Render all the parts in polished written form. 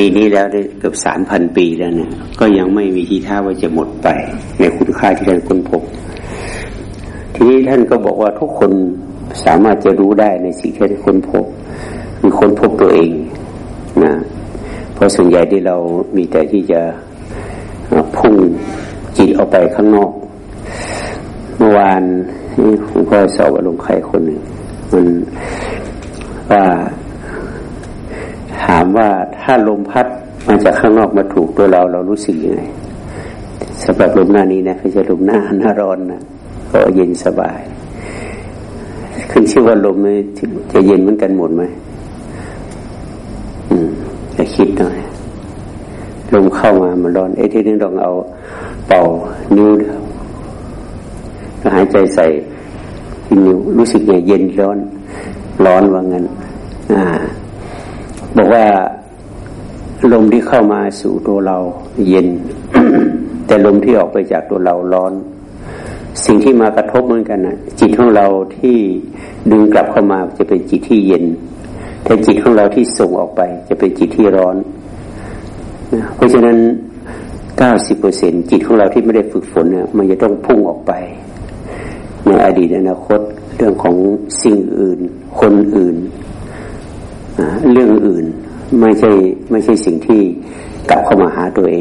ปีนี้แล้วได้เกือบ 3,000 ปีแล้วเนี่ยก็ยังไม่มีทีท่าว่าจะหมดไปในคุณค่าที่ท่านค้นพบทีนี้ท่านก็บอกว่าทุกคนสามารถจะรู้ได้ในสิ่งที่ได้ค้นพบคือค้นพบตัวเองนะเพราะส่วนใหญ่ที่เรามีแต่ที่จะพุ่งจิตออกไปข้างนอกเมื่อวานนี่ผมก็สอบอารมณ์ใครคนหนึ่งมันว่าถามว่าถ้าลมพัดมาจากข้างนอกมาถูกตัวเรารู้สึกยังไงสำหรับลมหน้านี้นะไม่ใช่ลมหน้าร้อนนะก็เย็นสบายขึ้นชื่อว่าลมจะเย็นเหมือนกันหมดไหมจะคิดหน่อยลมเข้ามามันร้อนที่นึงต้องเอาเป่านิ้วหายใจใส่นิ้วรู้สึกไงเย็นร้อนว่างั้นบอกว่าลมที่เข้ามาสู่ตัวเราเย็น แต่ลมที่ออกไปจากตัวเราร้อนสิ่งที่มากระทบเหมือนกันนะจิตของเราที่ดึงกลับเข้ามาจะเป็นจิตที่เย็นแต่จิตของเราที่ส่งออกไปจะเป็นจิตที่ร้อนเพราะฉะนั้น 90% จิตของเราที่ไม่ได้ฝึกฝนเนี่ยมันจะต้องพุ่งออกไปในอดีตอนาคตเรื่องของสิ่งอื่นคนอื่นเรื่องอื่นไม่ใช่สิ่งที่กลับเข้ามาหาตัวเอง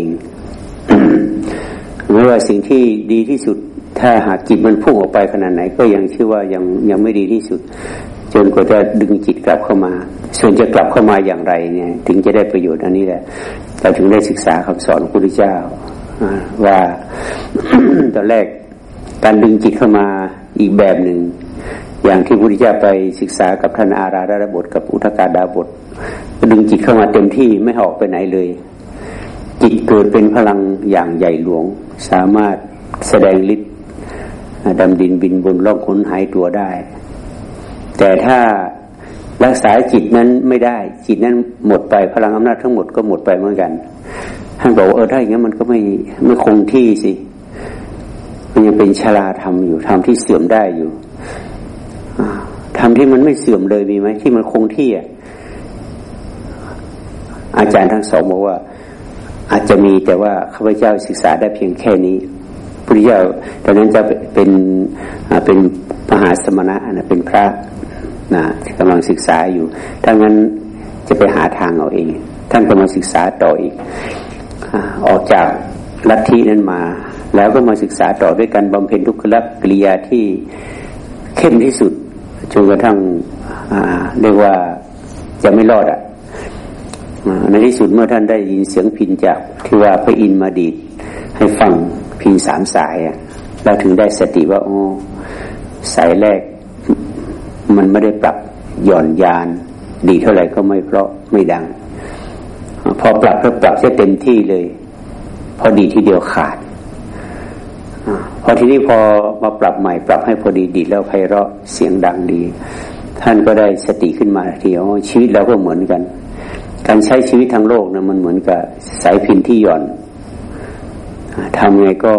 ไม่ว่าสิ่งที่ดีที่สุดถ้าหากจิตมันพุ่งออกไปขนาดไหนก็ยังชื่อว่ายังไม่ดีที่สุดจนกว่าจะดึงจิตกลับเข้ามาส่วนจะกลับเข้ามาอย่างไรเนี่ยถึงจะได้ประโยชน์อันนี้แหละเราถึงได้ศึกษาคำสอนของพระพุทธเจ้าว่า ตอนแรกการดึงจิตเข้ามาอีกแบบหนึ่งอย่างที่พระพุทธเจ้าไปศึกษากับท่านอาราธดาบทกับอุทกาดาบทดึงจิตเข้ามาเต็มที่ไม่ออกไปไหนเลยจิตเกิดเป็นพลังอย่างใหญ่หลวงสามารถแสดงฤทธิ์ดำดินบินบนล่องค้นหายตัวได้แต่ถ้ารักษาจิตนั้นไม่ได้จิตนั้นหมดไปพลังอำนาจทั้งหมดก็หมดไปเหมือนกันท่านบอกถ้าอย่างนั้นมันก็ไม่คงที่สิมันยังเป็นชราธรรมอยู่ธรรมที่เสื่อมได้อยู่ธรรมที่มันไม่เสื่อมเลยมีไหมที่มันคงที่อาจารย์ทั้งสองบอกว่าอาจจะมีแต่ว่าข้าพเจ้าศึกษาได้เพียงแค่นี้พระพุทธเจ้าตอนนั้นจะเป็นมหาสมณะนะเป็นพระนะกำลังศึกษาอยู่ถ้างั้นจะไปหาทางเอาเองท่านก็มาศึกษาต่ออีกออกจากลัทธินั้นมาแล้วก็มาศึกษาต่อด้วยการบำเพ็ญทุกขละกิริยาที่เข้มที่สุดจนกระทั่งเรียกว่าจะไม่รอดในที่สุดเมื่อท่านได้ยินเสียงพิณจากที่ว่าพระอินทร์มาดีดให้ฟังพิณ3 สายเราถึงได้สติว่าสายแรกมันไม่ได้ปรับหย่อนยานดีเท่าไหร่ก็ไม่เพราะไม่ดังพอปรับจะเต็มที่เลยพอดีทีเดียวขาดพอทีนี้พอมาปรับใหม่ปรับให้พอดีดีแล้วไพเราะเสียงดังดีท่านก็ได้สติขึ้นมาทีชีวิตเราก็เหมือนกันการใช้ชีวิตทางโลกนะมันเหมือนกับสายพิณที่หย่อนทำไงก็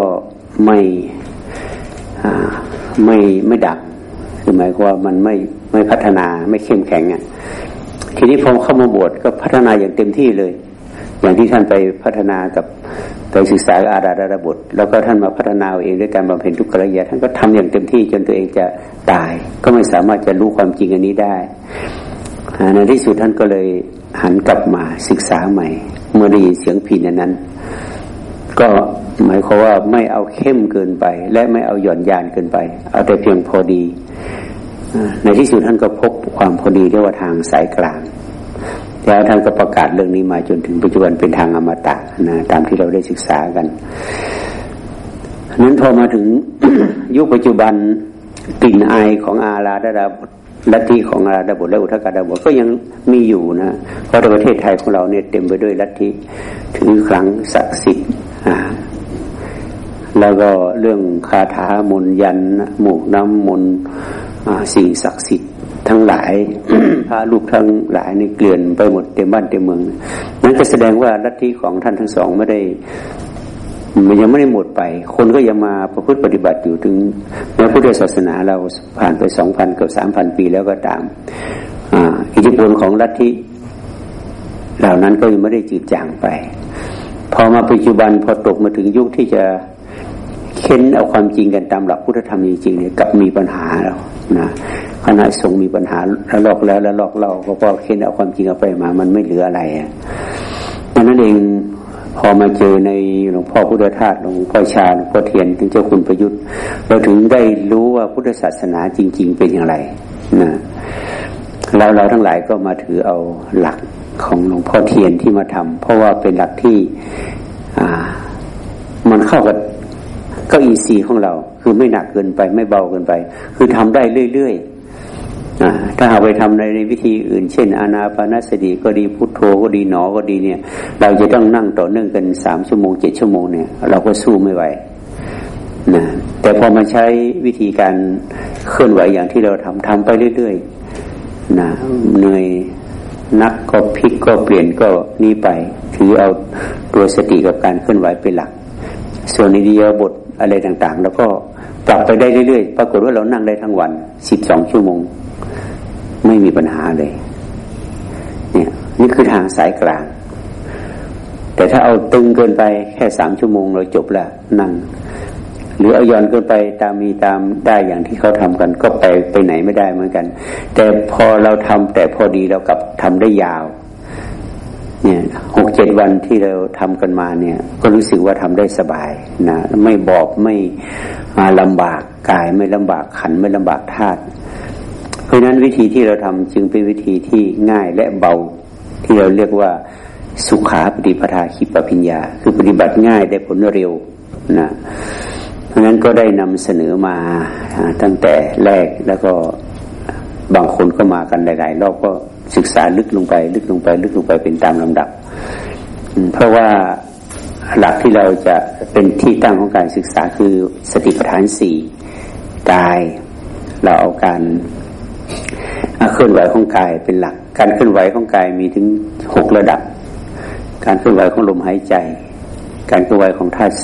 ไม่ดังคือหมายความว่ามันไม่พัฒนาไม่เข้มแข็งทีนี้พอเข้ามาบวชก็พัฒนาอย่างเต็มที่เลยอย่างที่ท่านไปพัฒนากับไปศึกษาอาราธดาบทแล้วก็ท่านมาพัฒนาเองด้วยการบำเพ็ญทุกขละกิริยาท่านก็ทำอย่างเต็มที่จนตัวเองจะตายก็ไม่สามารถจะรู้ความจริงอันนี้ได้ในที่สุดท่านก็เลยหันกลับมาศึกษาใหม่เมื่อได้ยินเสียงพิณนั้นก็หมายความว่าไม่เอาเข้มเกินไปและไม่เอาหย่อนยานเกินไปเอาแต่เพียงพอดีในที่สุดท่านก็พบความพอดีเรียกว่าทางสายกลางแล้วท่านก็ประกาศเรื่องนี้มาจนถึงปัจจุบันเป็นทางอมตะนะตามที่เราได้ศึกษากันนั้นพอมาถึง ยุคปัจจุบันกลิ่นอายของอาราธดาบทลัทธิของอาราธดาบทและอุทกาดาบทก็ยังมีอยู่นะเพราะในประเทศไทยของเราเนี่ยเต็มไปด้วยลัทธิถือครั้งศักดิ์สิทธิ์แล้วก็เรื่องคาถามนต์ยันหมู่น้ำมนต์สิ่งศักดิ์สิทธิ์ทั้งหลาย พระรูปทั้งหลายนี่เกลื่อนไปหมดเต็มบ้านเต็มเมืองนั่นก็แสดงว่าลัทธิของท่านทั้งสองมันยังไม่ได้หมดไปคนก็ยังมาประพฤติปฏิบัติอยู่ถึงแม้พุทธศาสนาเราผ่านไป 2,000 เกือบ 3,000 ปีแล้วก็ตามอิทธิพลของลัทธิเหล่านั้นก็ยังไม่ได้จืดจางไปพอมาปัจจุบันพอตกมาถึงยุคที่จะเค้นเอาความจริงกันตามหลักพุทธธรรมจริงๆเนี่ยกับมีปัญหาแล้วนะคณะสงฆ์มีปัญหาแล้วลอกแล้วแล้วลอกเล่าก็พอเค้นเอาความจริงเอาไปมามันไม่เหลืออะไรดังนั้นเองพอมาเจอในหลวงพ่อพุทธทาสหลวงพ่อชาหลวงพ่อเทียนถึงเจ้าคุณประยุทธ์เราถึงได้รู้ว่าพุทธศาสนาจริงๆเป็นอย่างไรนะเราทั้งหลายก็มาถือเอาหลักของหลวงพ่อเทียนที่มาทำเพราะว่าเป็นหลักที่มันเข้ากับก็อีซีของเราคือไม่หนักเกินไปไม่เบาเกินไปคือทำได้เรื่อยๆถ้าเอาไปทำในวิธีอื่นเช่นอานาปานสติก็ดีพุทโธก็ดีหนอก็ดีเนี่ยเราจะต้องนั่งต่อเนื่องกัน3 ชั่วโมง 7 ชั่วโมงเนี่ยเราก็สู้ไม่ไหวนะแต่พอมาใช้วิธีการเคลื่อนไหวอย่างที่เราทำไปเรื่อยๆนะเหนื่อยนักก็พลิกก็เปลี่ยนก็นี่ไปถือเอาตัวสติกับการเคลื่อนไหวเป็นหลักส่วนอิริยาบถอะไรต่างๆแล้วก็ปรับไปได้เรื่อยๆปรากฏว่าเรานั่งได้ทั้งวัน12 ชั่วโมงไม่มีปัญหาเลยเนี่ยนี่คือทางสายกลางแต่ถ้าเอาตึงเกินไปแค่3 ชั่วโมงเราจบแล้วนั่งหรือเอาย่อนเกินไปตามมีตามได้อย่างที่เขาทำกันก็ไปไหนไม่ได้เหมือนกันแต่พอเราทำแต่พอดีเรากลับทำได้ยาวเนี่ย6-7 วันที่เราทำกันมาเนี่ยก็รู้สึกว่าทำได้สบายนะไม่บอบไม่ลำบากกายไม่ลำบากขันไม่ลำบากธาตุเพราะฉะนั้นวิธีที่เราทำจึงเป็นวิธีที่ง่ายและเบาที่เราเรียกว่าสุขาปฏิปทาขิปปิญญาคือปฏิบัติง่ายได้ผลเร็วนะเพราะฉะนั้นก็ได้นำเสนอมาตั้งแต่แรกแล้วก็บางคนก็มากันหลายๆรอบก็ศึกษาลึกลงไปเป็นตามลำดับเพราะว่าหลักที่เราจะเป็นที่ตั้งของการศึกษาคือสติปัฏฐาน 4กายเราเอาการเคลื่อนไหวของกายเป็นหลักการเคลื่อนไหวของกายมีถึง6ระดับการเคลื่อนไหวของลมหายใจการเคลื่อนไหวของธาตุ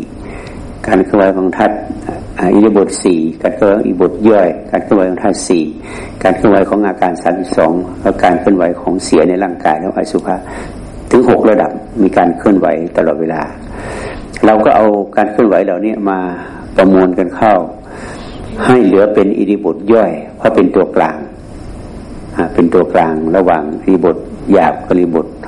4การเคลื่อนไหวของธาตุอิริยาบถ4การเคลื่อนไหวอิริยาบถย่อยการเคลื่อนไหวของธาตุ4การเคลื่อนไหวของอาการ32และการเคลื่อนไหวของเสียในร่างกายแล้วอสุภะถึง6ระดับมีการเคลื่อนไหวตลอดเวลาเราก็เอาการเคลื่อนไหวเหล่านี้มาประมวลกันเข้าให้เหลือเป็นอิริยาบถย่อยเพราะเป็นตัวกลางเป็นตัวกลางระหว่างอิริยาบถหยาบกับอิริยาบถ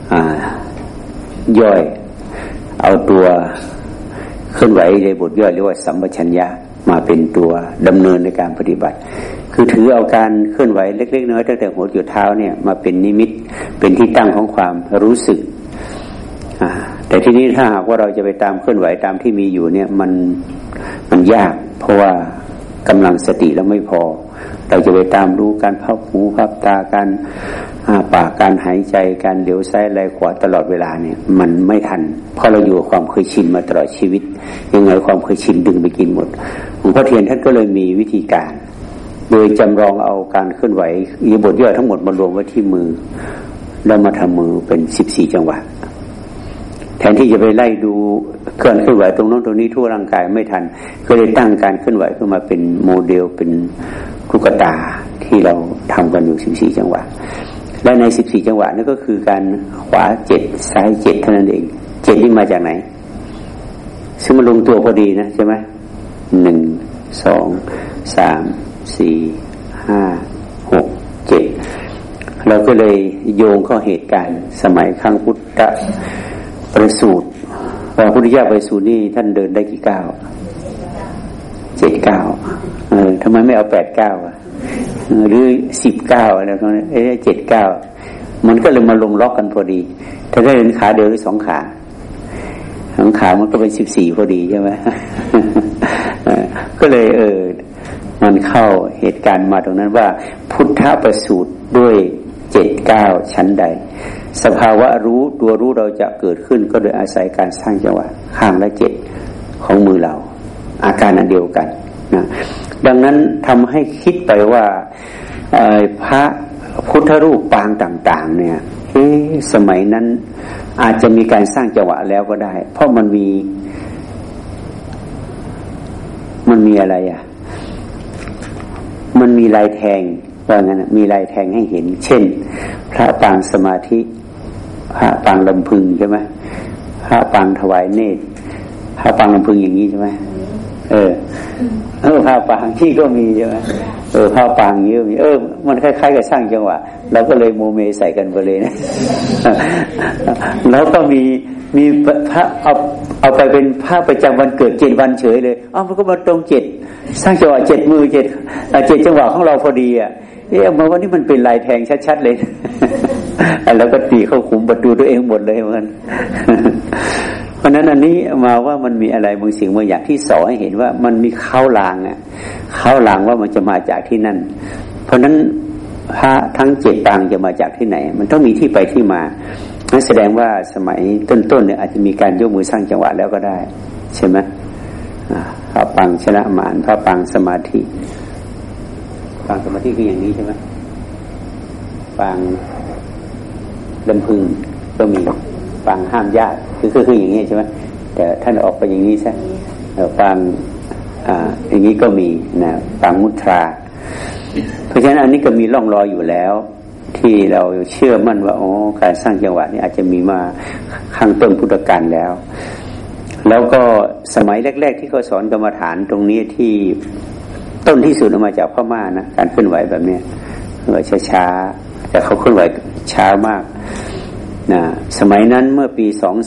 ย่อยเอาตัวเคลื่อนไหวในบทย่อยเรียกว่าสัมปชัญญะมาเป็นตัวดำเนินในการปฏิบัติคือถือเอาการเคลื่อนไหวเล็กๆน้อยๆตั้งแต่หัวจนเท้าเนี่ยมาเป็นนิมิตเป็นที่ตั้งของความรู้สึกแต่ที่นี้ถ้าหากว่าเราจะไปตามเคลื่อนไหวตามที่มีอยู่เนี่ยมันยากเพราะว่ากำลังสติแล้วไม่พอเราจะไปตามรู้การพับหูพับตาการปากการหายใจการเหลียวซ้ายไหลขวาตลอดเวลาเนี่ยมันไม่ทันเพราะเราอยู่กับความเคยชินมาตลอดชีวิตยังไงความเคยชินดึงไปกินหมดหลวงพ่อเทียนท่านก็เลยมีวิธีการโดยจำลองเอาการเคลื่อนไหวอิริยาบถย่อยทั้งหมดมารวมไว้ที่มือแล้วมาทำมือเป็น14 จังหวะแทนที่จะไปไล่ดูเคลื่อนไหวตรงโน้นตรงนี้ทั่วร่างกายไม่ทันก็เลยตั้งการเคลื่อนไหวขึ้นมาเป็นโมเดลเป็นลูกตาที่เราทำกันอยู่14 จังหวะและใน14 จังหวะนั่นก็คือการขวา7ซ้าย7เท่านั้นเอง7นี่มาจากไหนซึ่งมันลงตัวพอดีนะใช่ไหม1 2 3 4 5 6 7เราก็เลยโยงเข้าเหตุการณ์สมัยครั้งพุทธประสูติพระพุทธเจ้าประสูตินี่ท่านเดินได้กี่ก้าว7 ก้าวทำไมไม่เอา8 ก้าวหรือ10 ก้าวอะไรพวกนี้7 ก้าวมันก็เลยมาลงล็อกกันพอดีถ้าได้เป็นขาเดียวหรือ2 ขา2 ขามันก็เป็น14พอดีใช่ไหม ก็เลยมันเข้าเหตุการณ์มาตรงนั้นว่าพุทธประสูติด้วย7 ก้าวชั้นใดสภาวะรู้ตัวรู้เราจะเกิดขึ้นก็โดยอาศัยการสร้างจังหวะข้างละ7ของมือเราอาการอันเดียวกันนะดังนั้นทำให้คิดไปว่าพระพุทธรูปปางต่างๆเนี่ยสมัยนั้นอาจจะมีการสร้างจังหวะแล้วก็ได้เพราะมันมีอะไรมันมีลายแทงว่างั้นมีลายแทงให้เห็นเช่นพระปางสมาธิพระปางลำพึงใช่ไหมพระปางถวายเนตรพระปางลำพึงอย่างนี้ใช่ไหมพระปางที่ก็มีใช่ไหมพระปางเยอะมีมันคล้ายๆกับช่างจังหวะเราก็เลยโมเมใส่กันไปเลยนะแล้วก็มีพระเอาไปเป็นพระประจำวันเกิด7 วันเฉยเลยมันก็มาตรง7สร้างจังหวะ7 มือ7จังหวะของเราพอดีมาวันนี้มันเป็นลายแทงชัดๆเลยแล้วก็ตีเข้าขุมประตูตัวเองหมดเลยเหมือนกันเพราะนั้นอันนี้มาว่ามันมีอะไรบางสิ่งบางอย่างที่สอนให้เห็นว่ามันมีเข้าลางเข้าลางว่ามันจะมาจากที่นั่นเพราะนั้นพระทั้ง7 ปางจะมาจากที่ไหนมันต้องมีที่ไปที่มานั่นแสดงว่าสมัยต้นๆเนี่ยอาจจะมีการยกมือสร้างจังหวะแล้วก็ได้ใช่ไหมพระปางชนะมารพระปางสมาธิปางสมาธิคืออย่างนี้ใช่ไหมปางลำพึงก็มีปางห้ามญาติคืออย่างนี้ใช่ไหมแต่ท่านออกไปอย่างนี้ใช่ปางอย่างนี้ก็มีนะปางมุทราเพราะฉะนั้นอันนี้ก็มีร่องรอยอยู่แล้วที่เราเชื่อมั่นว่าการสร้างจังหวะนี้อาจจะมีมาข้างต้นพุทธกาลแล้วก็สมัยแรกๆที่เขาสอนกรรมฐานตรงนี้ที่ต้นที่สุดมาจากพม่านะการเคลื่อนไหวแบบนี้ช้าๆแต่เขาเคลื่อนไหวช้ามากนะสมัยนั้นเมื่อปี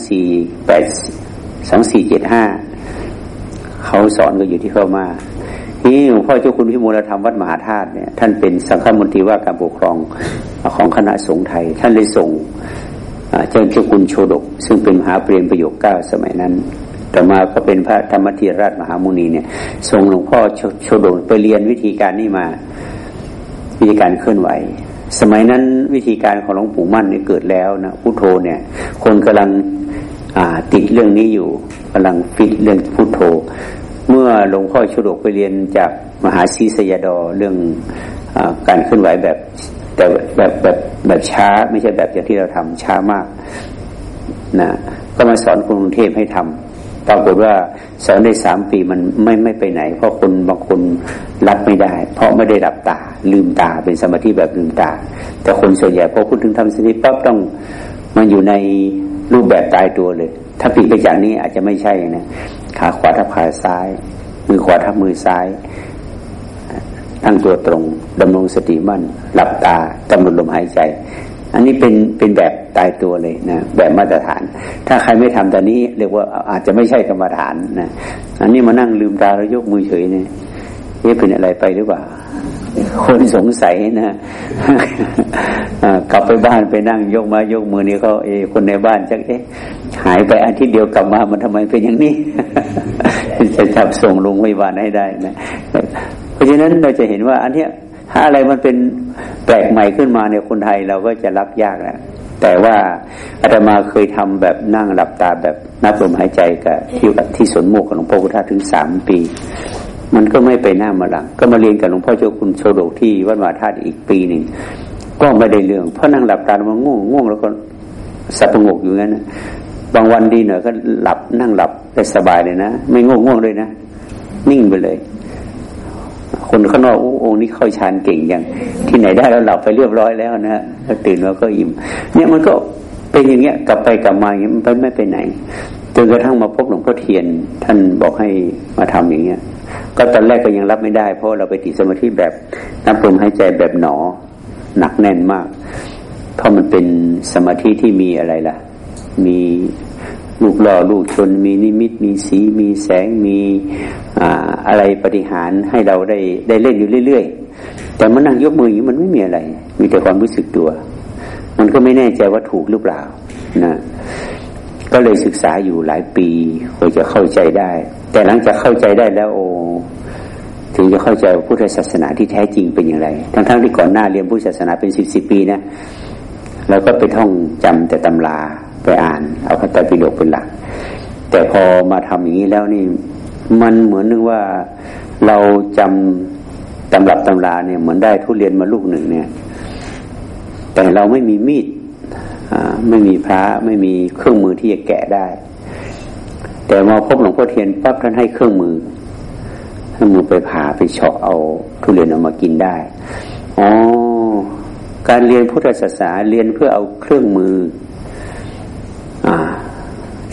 2475เขาสอนก็อยู่ที่พม่านี่หลวงพ่อเจ้าคุณพิมลธรรมวัดมหาธาตุเนี่ยท่านเป็นสังฆมนตรีว่าการปกครองของคณะสงฆ์ไทยท่านเลยส่งเจ้าคุณโชดกซึ่งเป็นมหาเปรมประโยค9สมัยนั้นต่อมาก็เป็นพระธรรมธีราชมหามุนีเนี่ยส่งหลวงพ่อโชดกไปเรียนวิธีการนี้มาวิธีการเคลื่อนไหวสมัยนั้นวิธีการของหลวงปู่มั่นเนี่ยเกิดแล้วนะพุทโธเนี่ยคนกำลังติดเรื่องนี้อยู่กำลังฟิตเรื่องพุทโธเมื่อหลวงพ่อโชดกไปเรียนจากมหาศรีสยดอเรื่องการเคลื่อนไหวแบบแต่แบบช้าไม่ใช่แบบอย่างที่เราทำช้ามากนะก็มาสอนคนกรุงเทพให้ทำปรากฏว่าสอนได้3 ปีมันไม่ไปไหนเพราะคนบางคนรับไม่ได้เพราะไม่ได้หลับตาลืมตาเป็นสมาธิแบบลืมตาแต่คนส่วนใหญ่พอพูดถึงทำสมาธิปั๊บต้องมันอยู่ในรูปแบบตายตัวเลยถ้าผิดไปจากนี้อาจจะไม่ใช่นะขาขวาทับขาซ้ายมือขวาทับมือซ้ายตั้งตัวตรงดำรงสติมั่นหลับตากำหนดลมหายใจอันนี้เป็นแบบตายตัวเลยนะแบบมาตรฐานถ้าใครไม่ทำตอนนี้เรียกว่าอาจจะไม่ใช่กรรมฐานนะอันนี้มานั่งลืมตาแล้วยกมือเฉยเนี่ยเป็นอะไรไปหรือเปล่าคนสงสัยนะกลับไปบ้านไปนั่งยกมือนี่เขาคนในบ้านจักหายไปอาทิตย์เดียวกลับมามันทำไมเป็นอย่างนี้ จะจับส่งโรงพยาบาลให้ได้นะเพราะฉะนั้นเราจะเห็นว่าอันเนี้ยถ้าอะไรมันเป็นแปลกใหม่ขึ้นมาเนี่ยคนไทยเราก็จะรับยากนะแต่ว่าอาตมาเคยทำแบบนั่งหลับตาแบบนับลมหายใจกับที่สวนโมกของหลวงพ่อพุทธะถึง3 ปีมันก็ไม่ไปหน้ามาหลังก็มาเรียนกับหลวงพ่อเจ้าคุณโชดกที่วัดมหาธาตุอีกปีหนึ่งก็ไม่ได้เรื่องเพราะนั่งหลับตามันง่วงแล้วก็สับประงกอยู่งั้นนะบางวันดีหน่อยก็หลับนั่งหลับได้สบายเลยนะไม่ง่วงเลยนะนิ่งไปเลยคนข้างนอกองค์นี้เข้าฌานเก่งอย่างที่ไหนได้แล้วหลับไปเรียบร้อยแล้วนะแล้วตื่นแล้วก็อิ่มเนี่ยมันก็เป็นอย่างเงี้ยกลับไปกลับมาอย่างเงี้ยมันไม่ไปไหนจนกระทั่งมาพบหลวงพ่อเทียนท่านบอกให้มาทำอย่างเงี้ยก็ตอนแรกก็ยังรับไม่ได้เพราะเราไปติดสมาธิแบบนับลมหายใจแบบหนอหนักแน่นมากเพราะมันเป็นสมาธิที่มีอะไรล่ะมีลูกหล่อลูกชนมีนิมิตมีสีมีแสงมีอะไรปฏิหารให้เราได้เล่นอยู่เรื่อยๆแต่มันนั่งยกมืออย่างนี้มันไม่มีอะไรมีแต่ความรู้สึกตัวมันก็ไม่แน่ใจว่าถูกหรือเปล่านะก็เลยศึกษาอยู่หลายปีกว่าจะเข้าใจได้แต่หลังจากเข้าใจได้แล้วถึงจะเข้าใจพุทธศาสนาที่แท้จริงเป็นอย่างไรทั้งที่ก่อนหน้าเรียนพุทธศาสนาเป็น10 ปีนะเราก็ไปท่องจำแต่ตำราไปอ่านเอาพระไตรปิฎกเป็นหลักแต่พอมาทำอย่างนี้แล้วนี่มันเหมือนนึกว่าเราจำตำรับตำราเนี่ยเหมือนได้ทุเรียนมาลูกหนึ่งเนี่ยแต่เราไม่มีมีดไม่มีพระไม่มีเครื่องมือที่จะแกะได้แต่มาพบหลวงพ่อเทียนปั๊บท่านให้เครื่องมือไปผ่าไปเฉาะเอาทุเรียนออกมากินได้การเรียนพุทธศาสนาเรียนเพื่อเอาเครื่องมือ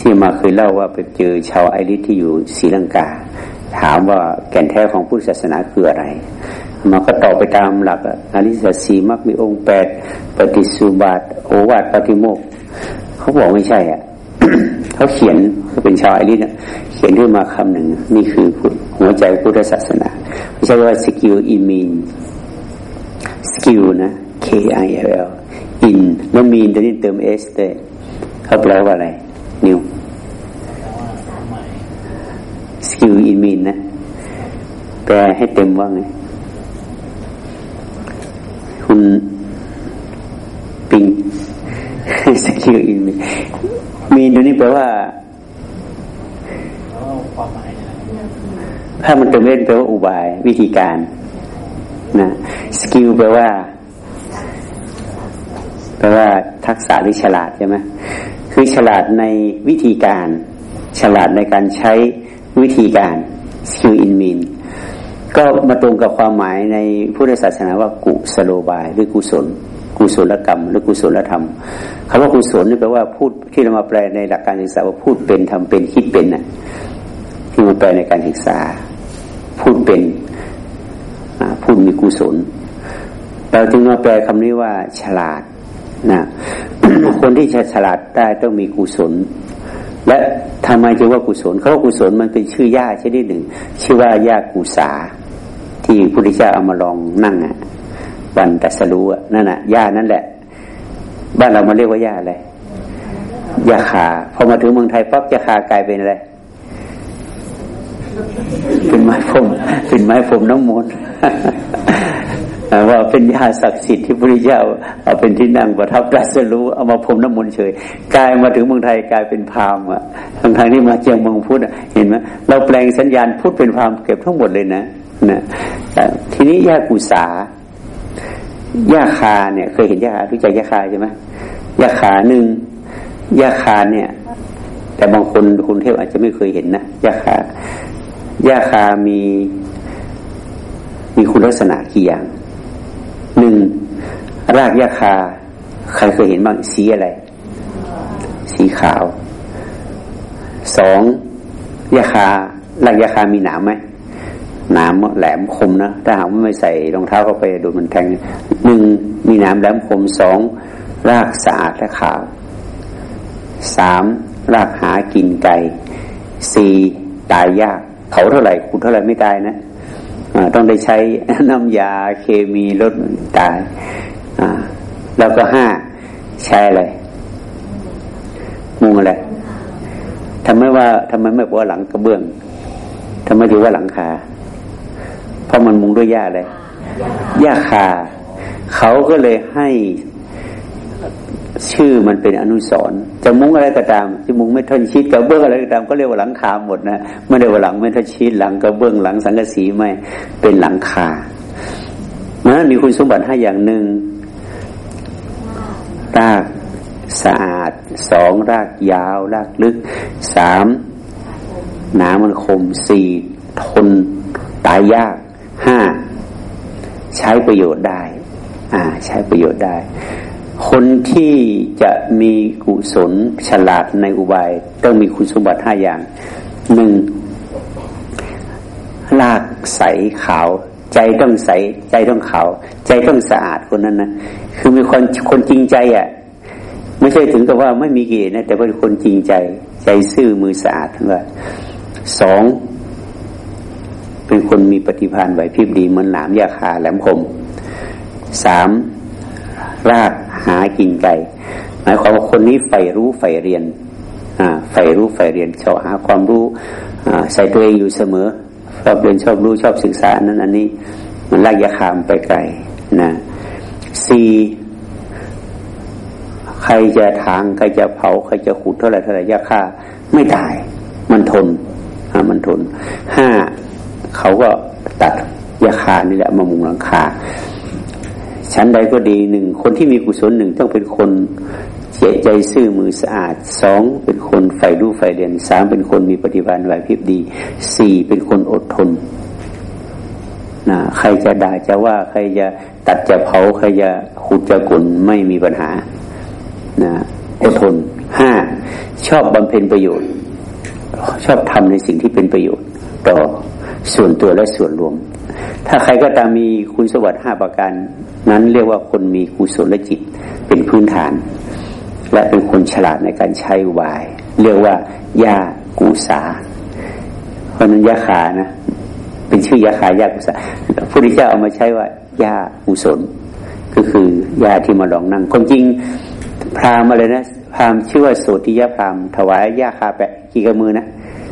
ที่มาเคยเล่าว่าไปเจอชาวไอริสที่อยู่ศรีลังกาถามว่าแก่นแท้ของพุทธศาสนาคืออะไรมาก็ตอบไปตามหลักอริยสัจสี่มรรคมีองค์8ปฏิสุบาทโอวาทปฏิโมกข์เขาบอกไม่ใช่อ่ะ เขาเขียนเขาเป็นชาวไอริสเขียนขึ้นมาคำหนึ่งนี่คือหัวใจพุทธศาสนาไม่ใช่ว่าสกิลอินมีนสกิลนะ KIL อินแล้วมีนตัวนี้เติม S ด้วยเขาแปลว่าอะไรนิวสกิลอินมีนนะแปลให้เต็มว่าไงคุณปิงสกิลอินมีนตัวนี้แปลว่าถ้ามันเติมเล่นแปลว่าอุบายวิธีการนะสกิลแปลว่าทักษะหรือฉลาดใช่ไหมคือฉลาดในวิธีการฉลาดในการใช้วิธีการ skill in mean ก็มาตรงกับความหมายในพุทธศาสนาว่ากุศโลบายหรือกุศลกรรมหรือกุศลธรรมคำว่ากุศลนี่แปลว่าพูดที่เรามาแปลในหลักการศึกษาว่าพูดเป็นทำเป็นคิดเป็นน่ะที่มาแปลในการศึกษาพูดเป็นพูดมีกุศลเราจึงมาแปลคำนี้ว่าฉลาดนะคนที่จะฉลาดได้ต้องมีกุศลและทำไมจึงว่ากุศลเขาว่ากุศลมันเป็นชื่อย่าชนิดหนึ่งชื่อว่าย่ากุสาที่พระพุทธเจ้าเอามาลองนั่งวันตรัสรู้นั่นน่ะย่านั่นแหละบ้านเรามาเรียกว่าย่าอะไรย่าคาพอมาถึงเมืองไทยปั๊บย่าคากลายเป็นอะไรเป็นไม้พรมน้ำมนต์ว่าเป็นยาศักดิ์สิทธิ์ที่พระพุทธเจ้าเอาเป็นที่นั่งประทับตรัสรู้เอามาพรมน้ำมนต์เฉยกลายมาถึงเมืองไทยกลายเป็นพราหมณ์ทางที่มาเจียงเมืองพุทธเห็นไหมเราแปลงสัญญาณพุทธเป็นพราหมณ์เก็บทั้งหมดเลยนะทีนี้ยากุสายาคาเนี่ยเคยเห็นยาคารู้จักยาคาใช่ไหมยาคาหนึ่งยาคาเนี่ยแต่บางคนคุณเทพอาจจะไม่เคยเห็นนะยาคามีคุณลักษณะกี่อย่างหนึ่งรากยาคาใครเคยเห็นบ้างสีอะไรสีขาวสองยาคารากยาคามีหนามไหมหนามแหลมคมนะถ้าหากว่าไม่ใส่รองเท้าเข้าไปโดนมันแทงหนึ่งมีหนามแหลมคมสองรากสะอาดและขาวสามรากหากินไก่สี่ตายยากเผาเท่าไหร่ขุดเท่าไหร่ไม่ตายนะต้องได้ใช้น้ำยาเคมีลดตายแล้วก็ห้าใช้อะไรมุงอะไรทำไมไม่บอกว่าหลังกระเบื้องทำไมถึงว่าหลังคาเพราะมันมุงด้วยหญ้าอะไรหญ้าคาเขาก็เลยให้ชื่อมันเป็นอนุสรณ์จะมุงอะไรก็ตามที่มุงไม่ทันชีทกระเบื้องอะไรก็ตามก็เรียกว่าหลังคาหมดนะไม่ได้ว่าหลังไม่ทันชีทหลังกระเบื้องหลังสังกะสีไม่เป็นหลังคานะมีคุณสมบัติให้อย่างหนึ่งรากสะอาดสองรากยาวรากลึกสามหนามันคมสี่ทนตายยากห้าใช้ประโยชน์ได้ใช้ประโยชน์ได้คนที่จะมีกุศลฉลาดในอุบายต้องมีคุณสมบัติ5อย่างหนึ่งรากใสขาวใจต้องใสใจต้องขาวใจต้องสะอาดคนนั้นนะคือมีคนจริงใจไม่ใช่ถึงกับว่าไม่มีกิเลสนะแต่เป็นคนจริงใจใจซื่อมือสะอาดทั้งหลายสองเป็นคนมีปฏิภาณไหวพริบดีเหมือนหนามยาคาแหลมคมสามรากหากินไก่หมายความว่าคนนี้ใฝ่รู้ใฝ่เรียนใฝ่รู้ใฝ่เรียนชอบหาความรู้ใส่ตัวเองอยู่เสมอชอบเรียนชอบรู้ชอบศึกษานั้นอันนี้มันลากยาคามไปไกลนะสี่ใครจะถางใครจะเผาใครจะขุดเท่าไหร่ยาคาไม่ตายมันทนห้าเขาก็ตัดยาคานี่แหละมามุงหลังคาชั้นใดก็ดีหนึ่งคนที่มีกุศลหนึ่งต้องเป็นคนใจซื่อมือสะอาดสองเป็นคนใฝ่รู้ใฝ่เรียนสามเป็นคนมีปฏิภาณไหวพริบดีสี่เป็นคนอดทนใครจะด่าจะว่าใครจะตัดจะเผาใครจะขุดจะกลนไม่มีปัญหาอดทน 5. ชอบบำเพ็ญประโยชน์ชอบทำในสิ่งที่เป็นประโยชน์ต่อส่วนตัวและส่วนรวมถ้าใครก็ตามมีคุณสมบัติ5ประการนั้นเรียกว่าคนมีกุศลจิตเป็นพื้นฐานและเป็นคนฉลาดในการใช้วายเรียกว่ายากุสาเพราะนั้นยาขานะเป็นชื่อยาขายากุสาพระพุทธเจ้าเอามาใช้ว่ายากุศลก็คือยาที่มาลองนั่งความจริงพราหมณ์อะไรนะพราหมณ์ชื่อว่าโสติยพราหมณ์ถวายยาคาแปะกี่กำมือนะ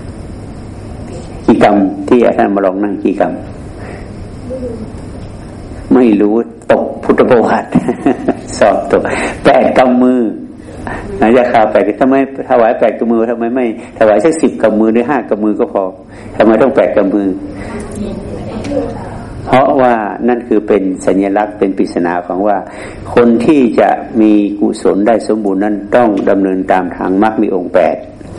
กี่กำที่ท่านมาลองนั่งกี่กำไม่รู้ตกพุทธประวัติสอบตก8 กำมือยาคาแปะทำไมถวาย8 กำมือทำไมไม่ถวายสัก10 กำมือหรือ5 กำมือก็พอทำไมต้อง8 กำมือเพราะว่านั่นคือเป็นสัญลักษณ์เป็นปริศนาของว่าคนที่จะมีกุศลได้สมบูรณ์นั้นต้องดำเนินตามทางมรรคมีองค์8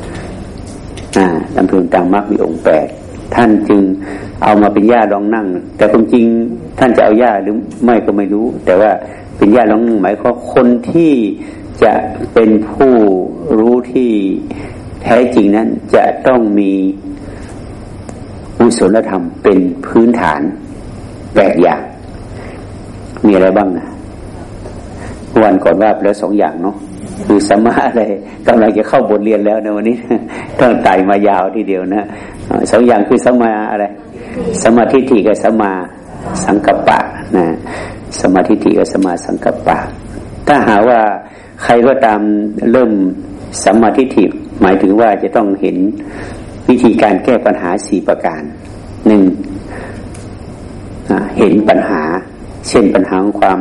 ดำเนินตามมรรคมีองค์8ท่านจึงเอามาเป็นญาติรองนั่งแต่ความจริงท่านจะเอาญาติหรือไม่ก็ไม่รู้แต่ว่าเป็นญาติรองนั่งหมายความคนที่จะเป็นผู้รู้ที่แท้จริงนั้นจะต้องมีกุศลธรรมเป็นพื้นฐาน8 อย่างมีอะไรบ้างนะวันก่อนว่าไปแล้ว2 อย่างเนาะคือสัมมาอะไรกำลังจะเข้าบทเรียนแล้วในวันนี้ต้องไต่มายาวทีเดียวนะ2 อย่างคือสัมมาอะไรสัมมาทิฏฐิกับสัมมาสังกัปปะนะสัมมาทิฏฐิกับสัมมาสังกัปปะถ้าหาว่าใครก็ตามเริ่มสัมมาทิฏฐิหมายถึงว่าจะต้องเห็นวิธีการแก้ปัญหา4 ประการ 1. เห็นปัญหาเช่นปัญหาของความ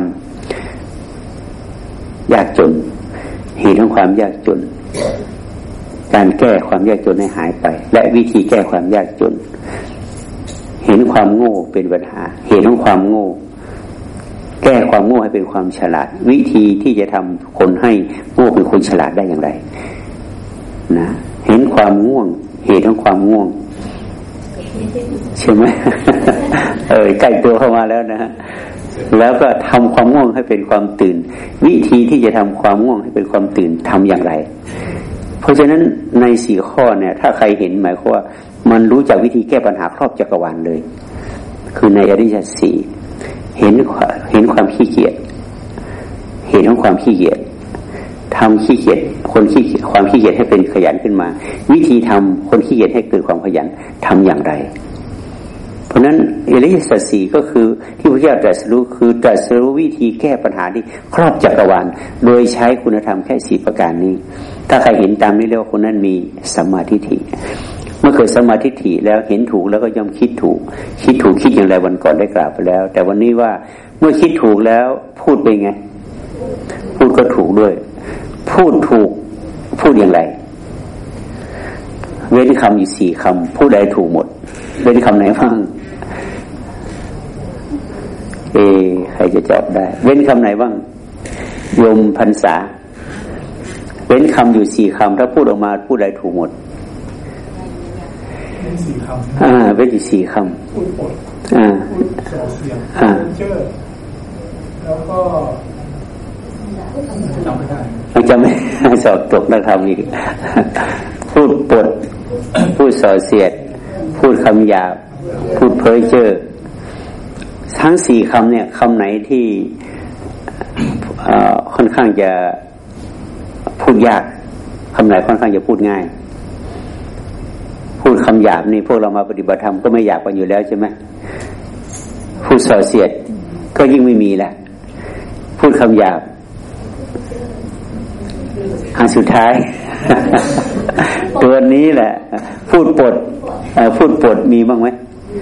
ยากจนเหตุของความยากจนการแก้ความยากจนให้หายไปและวิธีแก้ความยากจนเห็นความโง่เป็นปัญหาเหตุของความโง่แก้ความโง่ให้เป็นความฉลาดวิธีที่จะทำคนให้โง่เป็นคนฉลาดได้อย่างไรนะเห็นความง่วงเหตุของความง่วงใช่ไหม ใกล้ตัวเข้ามาแล้วนะฮะแล้วก็ทำความง่วงให้เป็นความตื่นวิธีที่จะทำความง่วงให้เป็นความตื่นทำอย่างไรเพราะฉะนั้นใน4 ข้อเนี่ยถ้าใครเห็นหมายความว่ามันรู้จักวิธีแก้ปัญหาครอบจักรวาลเลยคือในอริยสัจ 4เห็นความขี้เกียจเห็นของความขี้เกียจทำขี้เกียจคนขี้เกียจความขี้เกียจให้เป็นขยันขึ้นมาวิธีทำคนขี้เกียจให้เกิดความขยันทำอย่างไรเพราะนั้นอริยสัจ 4ก็คือที่พระเจ้าตรัสรู้คือตรัสรู้วิธีแก้ปัญหาที่ครอบจักรวาลโดยใช้คุณธรรมแค่4 ประการนี้ถ้าใครเห็นตามนี้เรียกว่าคนนั้นมีสัมมาทิฏฐิเมื่อเกิดสัมมาทิฏฐิแล้วเห็นถูกแล้วก็ย่อมคิดถูกคิดอย่างไรวันก่อนได้กล่าวไปแล้วแต่วันนี้ว่าเมื่อคิดถูกแล้วพูดเป็นไงพูดก็ถูกด้วยพูดถูกพูดอย่างไรเว้นคำอยู่4 คำพูดใดถูกหมดเว้นคำไหนบ้างใครจะตอบได้เว้นคำไหนบ้างโยมพรรษาเว้นคำอยู่4 คำถ้าพูดออกมาพูดใดถูกหมดเว้นอยู่4 คำพูดปดพูดส่อเสียงเชื่อแล้วก็จำไม่ได้จำไม่สอบตกนักธรรมอีกพูดปดพูดส่อเสียดพูดคำหยาบพูดเพ้อเจ้อทั้ง4 คำเนี่ยคำไหนที่ค่อนข้างจะพูดยากคำไหนค่อนข้างจะพูดง่ายพูดคำหยาบนี่พวกเรามาปฏิบัติธรรมก็ไม่หยาบกันอยู่แล้วใช่ไหมพูดส่อเสียดก็ยิ่งไม่มีแล้วพูดคำหยาบอันสุดท้าย ตัวนี้แหละพูดปดมีบ้างไหม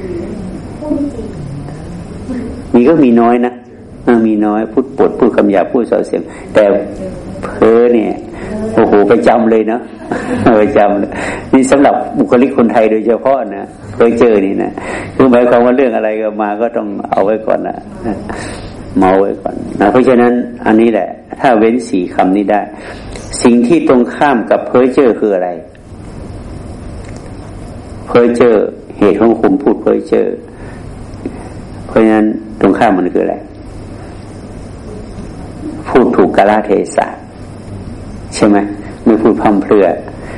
มีก็มีน้อยนะมีน้อยพูดปดพูดคำหยาบพูดส่อเสียดแต่เพ้อเนี่ยโอ้โหประจำเลยเนาะประจำเลยนี่สำหรับบุคลิกคนไทยโดยเฉพาะนะเคยเจอนี่นะคือหมายความว่าเรื่องอะไรก็มาก็ต้องเอาไว้ก่อนนะเมาไว้ก่อนนะเพราะฉะนั้นอันนี้แหละถ้าเว้น4 คำนี้ได้สิ่งที่ตรงข้ามกับเพ้อเจ้อคืออะไรเพ้อเจ้อเหตุของคุณพูดเพ้อเจ้อเพราะฉะนั้นตรงข้ามมันคืออะไรพูดถูกกาลเทศะใช่ไหมไม่พูดพร่ำเพรื่อ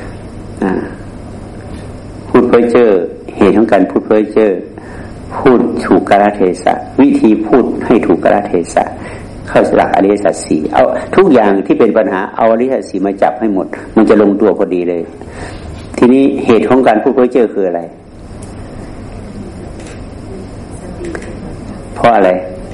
พูดเพ้อเจ้อเหตุของการพูดเพ้อเจ้อพูดถูกกาลเทศะวิธีพูดให้ถูกกาลเทศะเข้าหลักอริยสัจสี่เอาทุกอย่างที่เป็นปัญหาเอาอริยสัจสี่มาจับให้หมดมันจะลงตัวพอดีเลยทีนี้เหตุของการพูดเพ้อเจ้อคืออะไรเพราะอะไร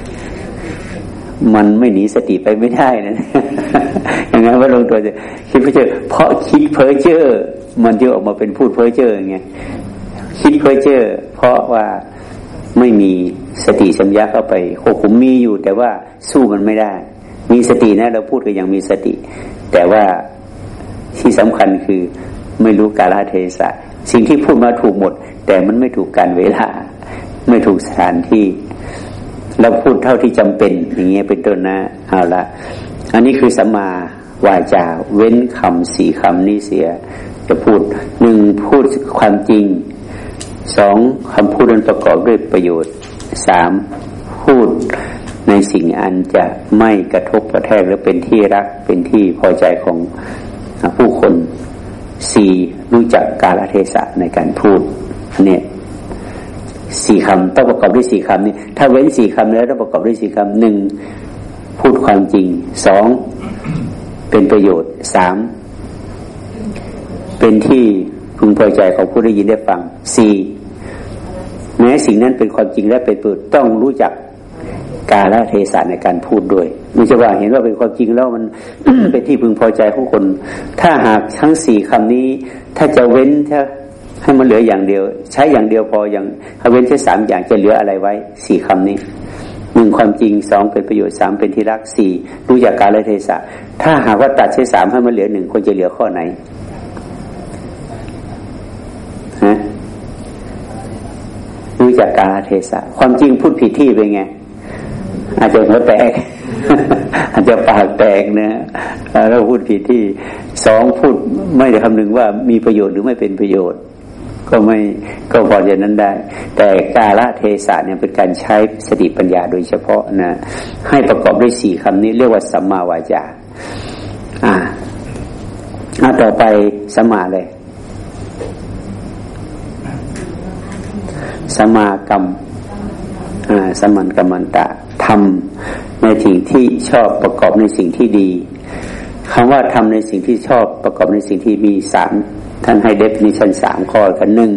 มันไม่หนีสติไปไม่ได้นะอย่างนั้นว่าลงตัวจะคิดเพ้อเจ้อเพราะคิดเพ้อเจ้อมันจะออกมาเป็นพูดเพ้อเจ้อไงคิดเพ้อเจ้อเพราะว่าไม่มีสติสัมยาเข้าไปควบคุมมีอยู่แต่ว่าสู้มันไม่ได้มีสตินะเราพูดก็ยังมีสติแต่ว่าที่สำคัญคือไม่รู้กาลเทศะสิ่งที่พูดมาถูกหมดแต่มันไม่ถูกกาลเวลาไม่ถูกสถานที่เราพูดเท่าที่จำเป็นอย่างเงี้ยเป็นต้นนะเอาละอันนี้คือสัมมาวาจาเว้นคำสี่คำนี้เสียจะพูดหนึ่งพูดความจริงสองคำพูดนั้นประกอบด้วยประโยชน์สามพูดในสิ่งอันจะไม่กระทบกระแทกและเป็นที่รักเป็นที่พอใจของผู้คนสี่รู้จักกาลเทศะในการพูดเนี่ยสี่คำต้องประกอบด้วยสี่คำนี้ถ้าเว้นสี่คำแล้วต้องประกอบด้วยสี่คำหนึ่งพูดความจริงสองเป็นประโยชน์สามเป็นที่พึงพอใจของผู้ได้ยินได้ฟังสี่แม้สิ่งนั้นเป็นความจริงและเป็นประโยชน์ต้องรู้จักกาลเทศะในการพูดด้วยไม่ใช่ว่าเห็นว่าเป็นความจริงแล้วมัน เป็นที่พึงพอใจของคนถ้าหากทั้งสี่คำนี้ถ้าจะเว้นถ้าให้มันเหลืออย่างเดียวใช้อย่างเดียวพออย่างถ้าเว้นแค่สามอย่างจะเหลืออะไรไว้สี่คำนี้หนึ่งความจริงสองเป็นประโยชน์สามเป็นที่รักสี่รู้จักกาลเทศะถ้าหากว่าตัดใช้สามให้มันเหลือหนึ่งควรจะเหลือข้อไหนฮะรู้จักกาลเทศะความจริงพูดผิดที่เป็นไงอาจจะหัวแตก อาจจะปากแตกนะแล้วพูดผิดที่สองพูดไม่ได้คำนึงว่ามีประโยชน์หรือไม่เป็นประโยชน์ก็พอจะนั้นได้แต่กาลเทศะเนี่ยเป็นการใช้สติปัญญาโดยเฉพาะนะให้ประกอบด้วยสี่คำนี้เรียกว่าสัมมาวาจาต่อไปสัมมาเลยสัมมากรรมสัมมันกัมมันตะทำในสิ่งที่ชอบประกอบในสิ่งที่ดีคำว่าทำในสิ่งที่ชอบประกอบในสิ่งที่มีสามท่านให้ definition สามข้อกันหนึ่ง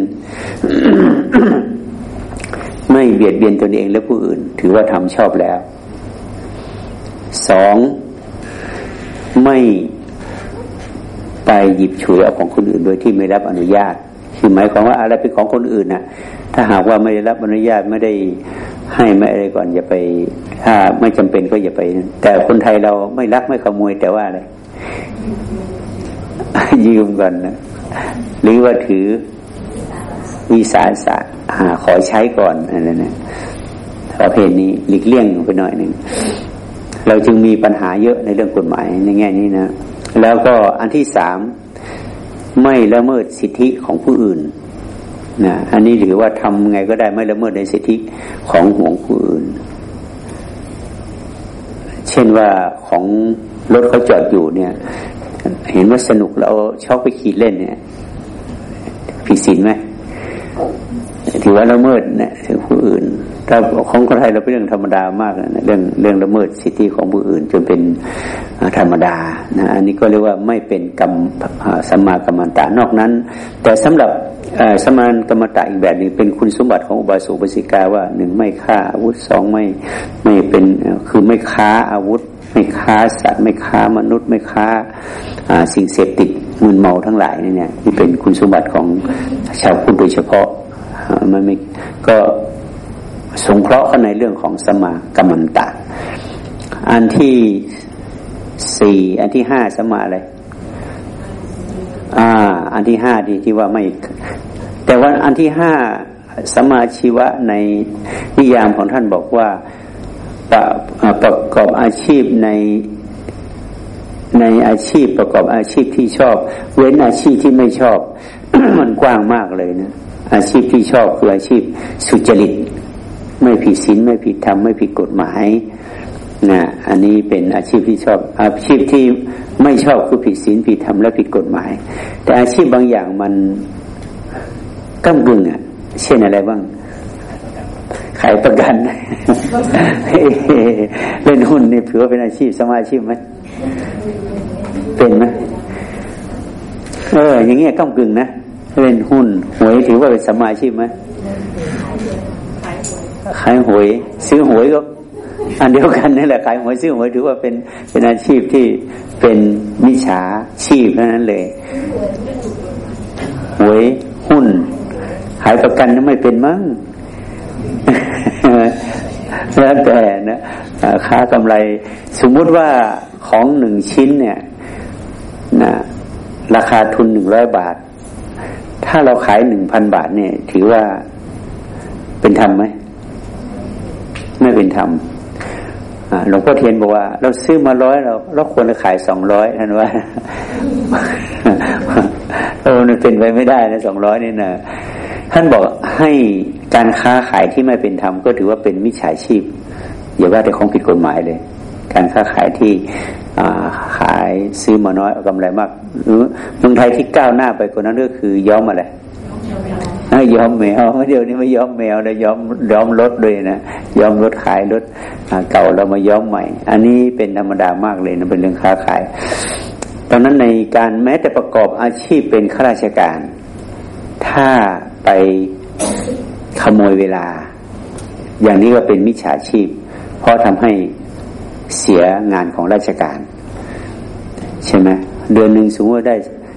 ไม่เบียดเบียนตนเองและผู้อื่นถือว่าทำชอบแล้วสองไม่ไปหยิบฉวยเอาของคนอื่นโดยที่ไม่รับอนุญาตคือหมายความว่าอะไรเป็นของคนอื่นน่ะถ้าหากว่าไม่ได้รับอนุญาตไม่ได้ให้ไม่อะไรก่อนอย่าไปถ้าไม่จำเป็นก็อย่าไปแต่คนไทยเราไม่ลักไม่ขโมยแต่ว่าอะไร ยืมกันนะหรือว่าถือวิสาสะขอใช้ก่อนอะไรนะประเภทนี้หลีกเลี่ยงไปหน่อยหนึ่งเราจึงมีปัญหาเยอะในเรื่องกฎหมายในแง่นี้นะแล้วก็อันที่สามไม่ละเมิดสิทธิของผู้อื่นนะอันนี้ถือว่าทำไงก็ได้ไม่ละเมิดในสิทธิของผู้อื่นเช่นว่าของรถเขาจอดอยู่เนี่ยเห็นว่าสนุกเราชอบไปขี่เล่นเนี่ยผิดศีลไหมถือว่าละเมิดนะถึงผู้อื่นถ้าของคนไทยเราเป็นเรื่องธรรมดามากนะเรื่องละเมิดสิทธิของผู้อื่นจนเป็นธรรมดานะอันนี้ก็เรียกว่าไม่เป็นกรรมสัมมากัมมันตะนอกนั้นแต่สำหรับสัมมากัมมันตะอีกแบบนึงเป็นคุณสมบัติของอุบาสกอุบาสิกาว่าหนึ่งไม่ฆ่าอาวุธสองไม่เป็นคือไม่ค้าอาวุธไม่ค้าสัตว์ไม่ค้ามนุษย์ไม่ค้าสิ่งเสพติดมึนเมาทั้งหลายเนี่ยที่เป็นคุณสมบัติของชาวพุทธโดยเฉพาะมันไม่ก็สงเคราะห์กันในเรื่องของสัมมากัมมันตะอันที่สี่อันที่ห้าสัมมาอะไรอันที่ห้าที่ว่าไม่แต่ว่าอันที่ห้าสัมมาชีวะในนิยามของท่านบอกว่าประกอบอาชีพในอาชีพประกอบอาชีพที่ชอบเว้นอาชีพที่ไม่ชอบ มันกว้างมากเลยนะอาชีพที่ชอบคืออาชีพสุจริตไม่ผิดศีลไม่ผิดธรรมไม่ผิดกฎหมายนะอันนี้เป็นอาชีพที่ชอบอาชีพที่ไม่ชอบคือผิดศีลผิดธรรมและผิดกฎหมายแต่อาชีพบางอย่างมันก้ำกึ่งเช่นอะไรบ้างขายประกัน เล่นหุ้นนี่ถือว่าเป็นอาชีพสมาชีพไหมเป็นไหมอย่างเงี้ยก้ำกึ่งนะเล่นหุ้นหวยถือว่าเป็นสมาชีพไหมขายหวยซื้อหวยก็อันเดียวกันนี่แหละขายหวยซื้อหวยถือว่าเป็นอาชีพที่เป็นมิจฉาชีพเท่านั้นเลยหวยหุ้นขายประกันนั้นไม่เป็นมั้งแล้วแต่นะค้ากำไรสมมุติว่าของ1ชิ้นเนี่ยนะราคาทุน100 บาทถ้าเราขาย 1,000 บาทเนี่ยถือว่าเป็นธรรมไหมไม่เป็นธรรมหลวงพ่อเทียนบอกว่าเราซื้อมา100เราควรจะขาย200ท่านว่ามันเป็นไปไม่ได้นะ200นี่นะท่านบอกให้การค้าขายที่ไม่เป็นธรรมก็ถือว่าเป็นมิจฉาชีพอย่าว่าแต่ของผิดกฎหมายเลยการค้าขายที่ขายซื้อมาน้อยเอากำไรมากหรือเมืองไทยที่ก้าวหน้าไปกว่านั้นก็คือย้อมอะไรย้อมแมวเดี๋ยวนี้ไม่ย้อมแมวแล้วย้อมรถด้วยนะย้อมรถขายรถเก่าแล้วมาย้อมใหม่อันนี้เป็นธรรมดามากเลยนะเป็นเรื่องค้าขายตอนนั้นในการแม้แต่ประกอบอาชีพเป็นข้าราชการถ้าไปขโมยเวลาอย่างนี้ก็เป็นมิจฉาชีพเพราะทำให้เสียงานของราชการใช่ไหมเดือนหนึ่งสมมติว่าได้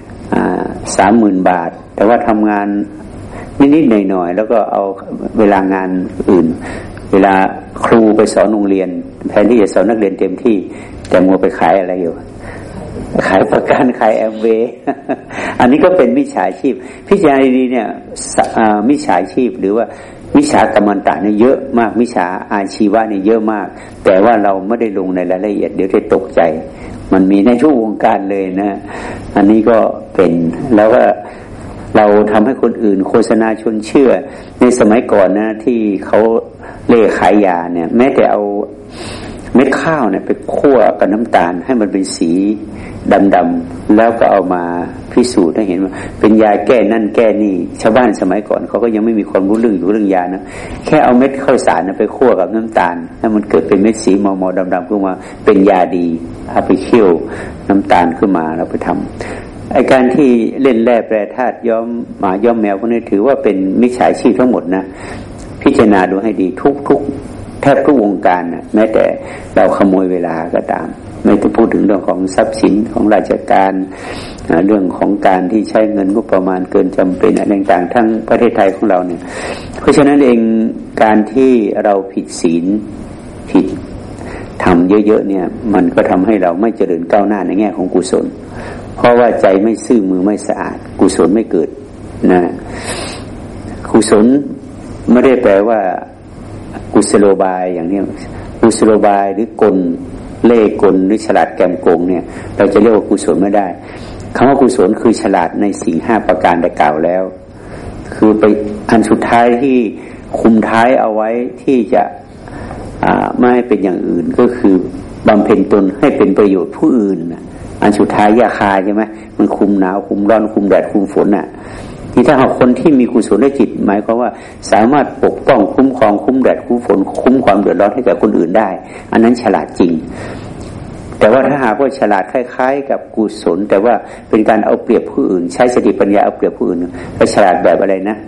30,000 บาทแต่ว่าทำงานนิดๆหน่อยๆแล้วก็เอาเวลางานอื่นเวลาครูไปสอนโรงเรียนแทนที่จะสอนนักเรียนเต็มที่แต่มัวไปขายอะไรอยู่ขายประกันขายแอมเวย์ อันนี้ก็เป็นมิจฉาชีพพิจารณาดีๆเนี่ยมิจฉาชีพหรือว่ามิจฉากรรมันตะเนี่ยเยอะมากมิจฉาอาชีวะเนี่ยเยอะมากแต่ว่าเราไม่ได้ลงในรายละเอียดเดี๋ยวจะตกใจมันมีในทุกวงการเลยนะอันนี้ก็เป็นแล้วก็เราทำให้คนอื่นโฆษณาชวนเชื่อในสมัยก่อนนะที่เขาเล่ขายยาเนี่ยแม้แต่เอาเม็ดข้าวเนี่ยไปคั่วกับน้ำตาลให้มันเป็นสีดำๆแล้วก็เอามาพิสูจน์ให้เห็นว่าเป็นยาแก้นั่นแก้นี่ชาวบ้านสมัยก่อนเขาก็ยังไม่มีความรู้เรื่องยานะแค่เอาเม็ดข้าวสารไปคั่วกับน้ำตาลให้มันเกิดเป็นเม็ดสีมอดำๆขึ้นมาเป็นยาดีเอาไปเคี่ยวน้ำตาลขึ้นมาแล้วไปทำไอการที่เล่นแร่แปรธาตุย้อมหมาย้อมแมวพวกนี้ถือว่าเป็นมิจฉาชีพทั้งหมดนะพิจารณาดูให้ดีทุกแทบทุกวงการนะแม้แต่เราขโมยเวลาก็ตามไม่ต้องพูดถึงเรื่องของทรัพย์สินของราชการเรื่องของการที่ใช้เงินงบประมาณเกินจำเป็นอะไรต่างๆทั้งประเทศไทยของเราเนี่ยเพราะฉะนั้นเองการที่เราผิดศีลผิดทำเยอะๆเนี่ยมันก็ทำให้เราไม่เจริญก้าวหน้าในแง่ของกุศลเพราะว่าใจไม่ซื่อมือไม่สะอาดกุศลไม่เกิดนะกุศลไม่ได้แปลว่ากุศโลบายอย่างนี้กุศโลบายหรือกลเล่ห์กลหรือฉลาดแกมโกงเนี่ยเราจะเรียกว่ากุศลไม่ได้คำว่ากุศลคือฉลาดในสิ่ง5ประการได้กล่าวแล้วคือไปอันสุดท้ายที่คุมท้ายเอาไว้ที่จะไม่ให้เป็นอย่างอื่นก็คือบำเพ็ญตนให้เป็นประโยชน์ผู้อื่นอันสุดท้ายยาคาใช่ไหมมันคุมหนาวคุมร้อนคุมแดดคุมฝนที่ถ้าหากคนที่มีกุศลจิตหมายความว่าสามารถปกป้องคุ้มครองคุ้มแดดคุ้มฝนคุ้มความเดือดร้อนให้แก่คนอื่นได้อันนั้นฉลาดจริงแต่ว่าถ้าหากว่าฉลาดคล้ายๆกับกุศลแต่ว่าเป็นการเอาเปรียบผู้อื่นใช้สติปัญญาเอาเปรียบผู้อื่นก็ฉลาดแบบอะไรนะ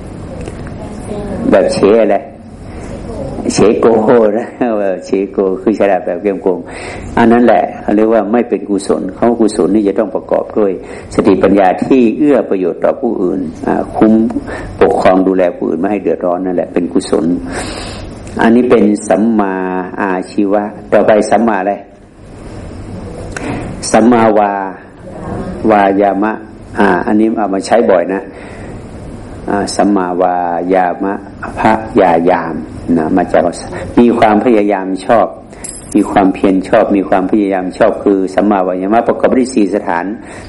แบบเฉอะไรเฉโกนะเฉโกคือฉลาดแบบเกมโกงอันนั้นแหละเขาเรียกว่าไม่เป็นกุศลเขากุศลนี่จะต้องประกอบด้วยสติปัญญาที่เอื้อประโยชน์ต่อผู้อื่นคุ้มปกครองดูแลผู้อื่นไม่ให้เดือดร้อนนั่นแหละเป็นกุศลอันนี้เป็นสัมมาอาชีวะต่อไปสัมมาอะไรสัมมาวายามะอันนี้เอามาใช้บ่อยนะสัมมาวายามะพยายามนะมาจากมีความพยายามชอบมีความเพียรชอบมีความพยายามชอบคือสัมมาวายามะประกอบด้วย4สถาน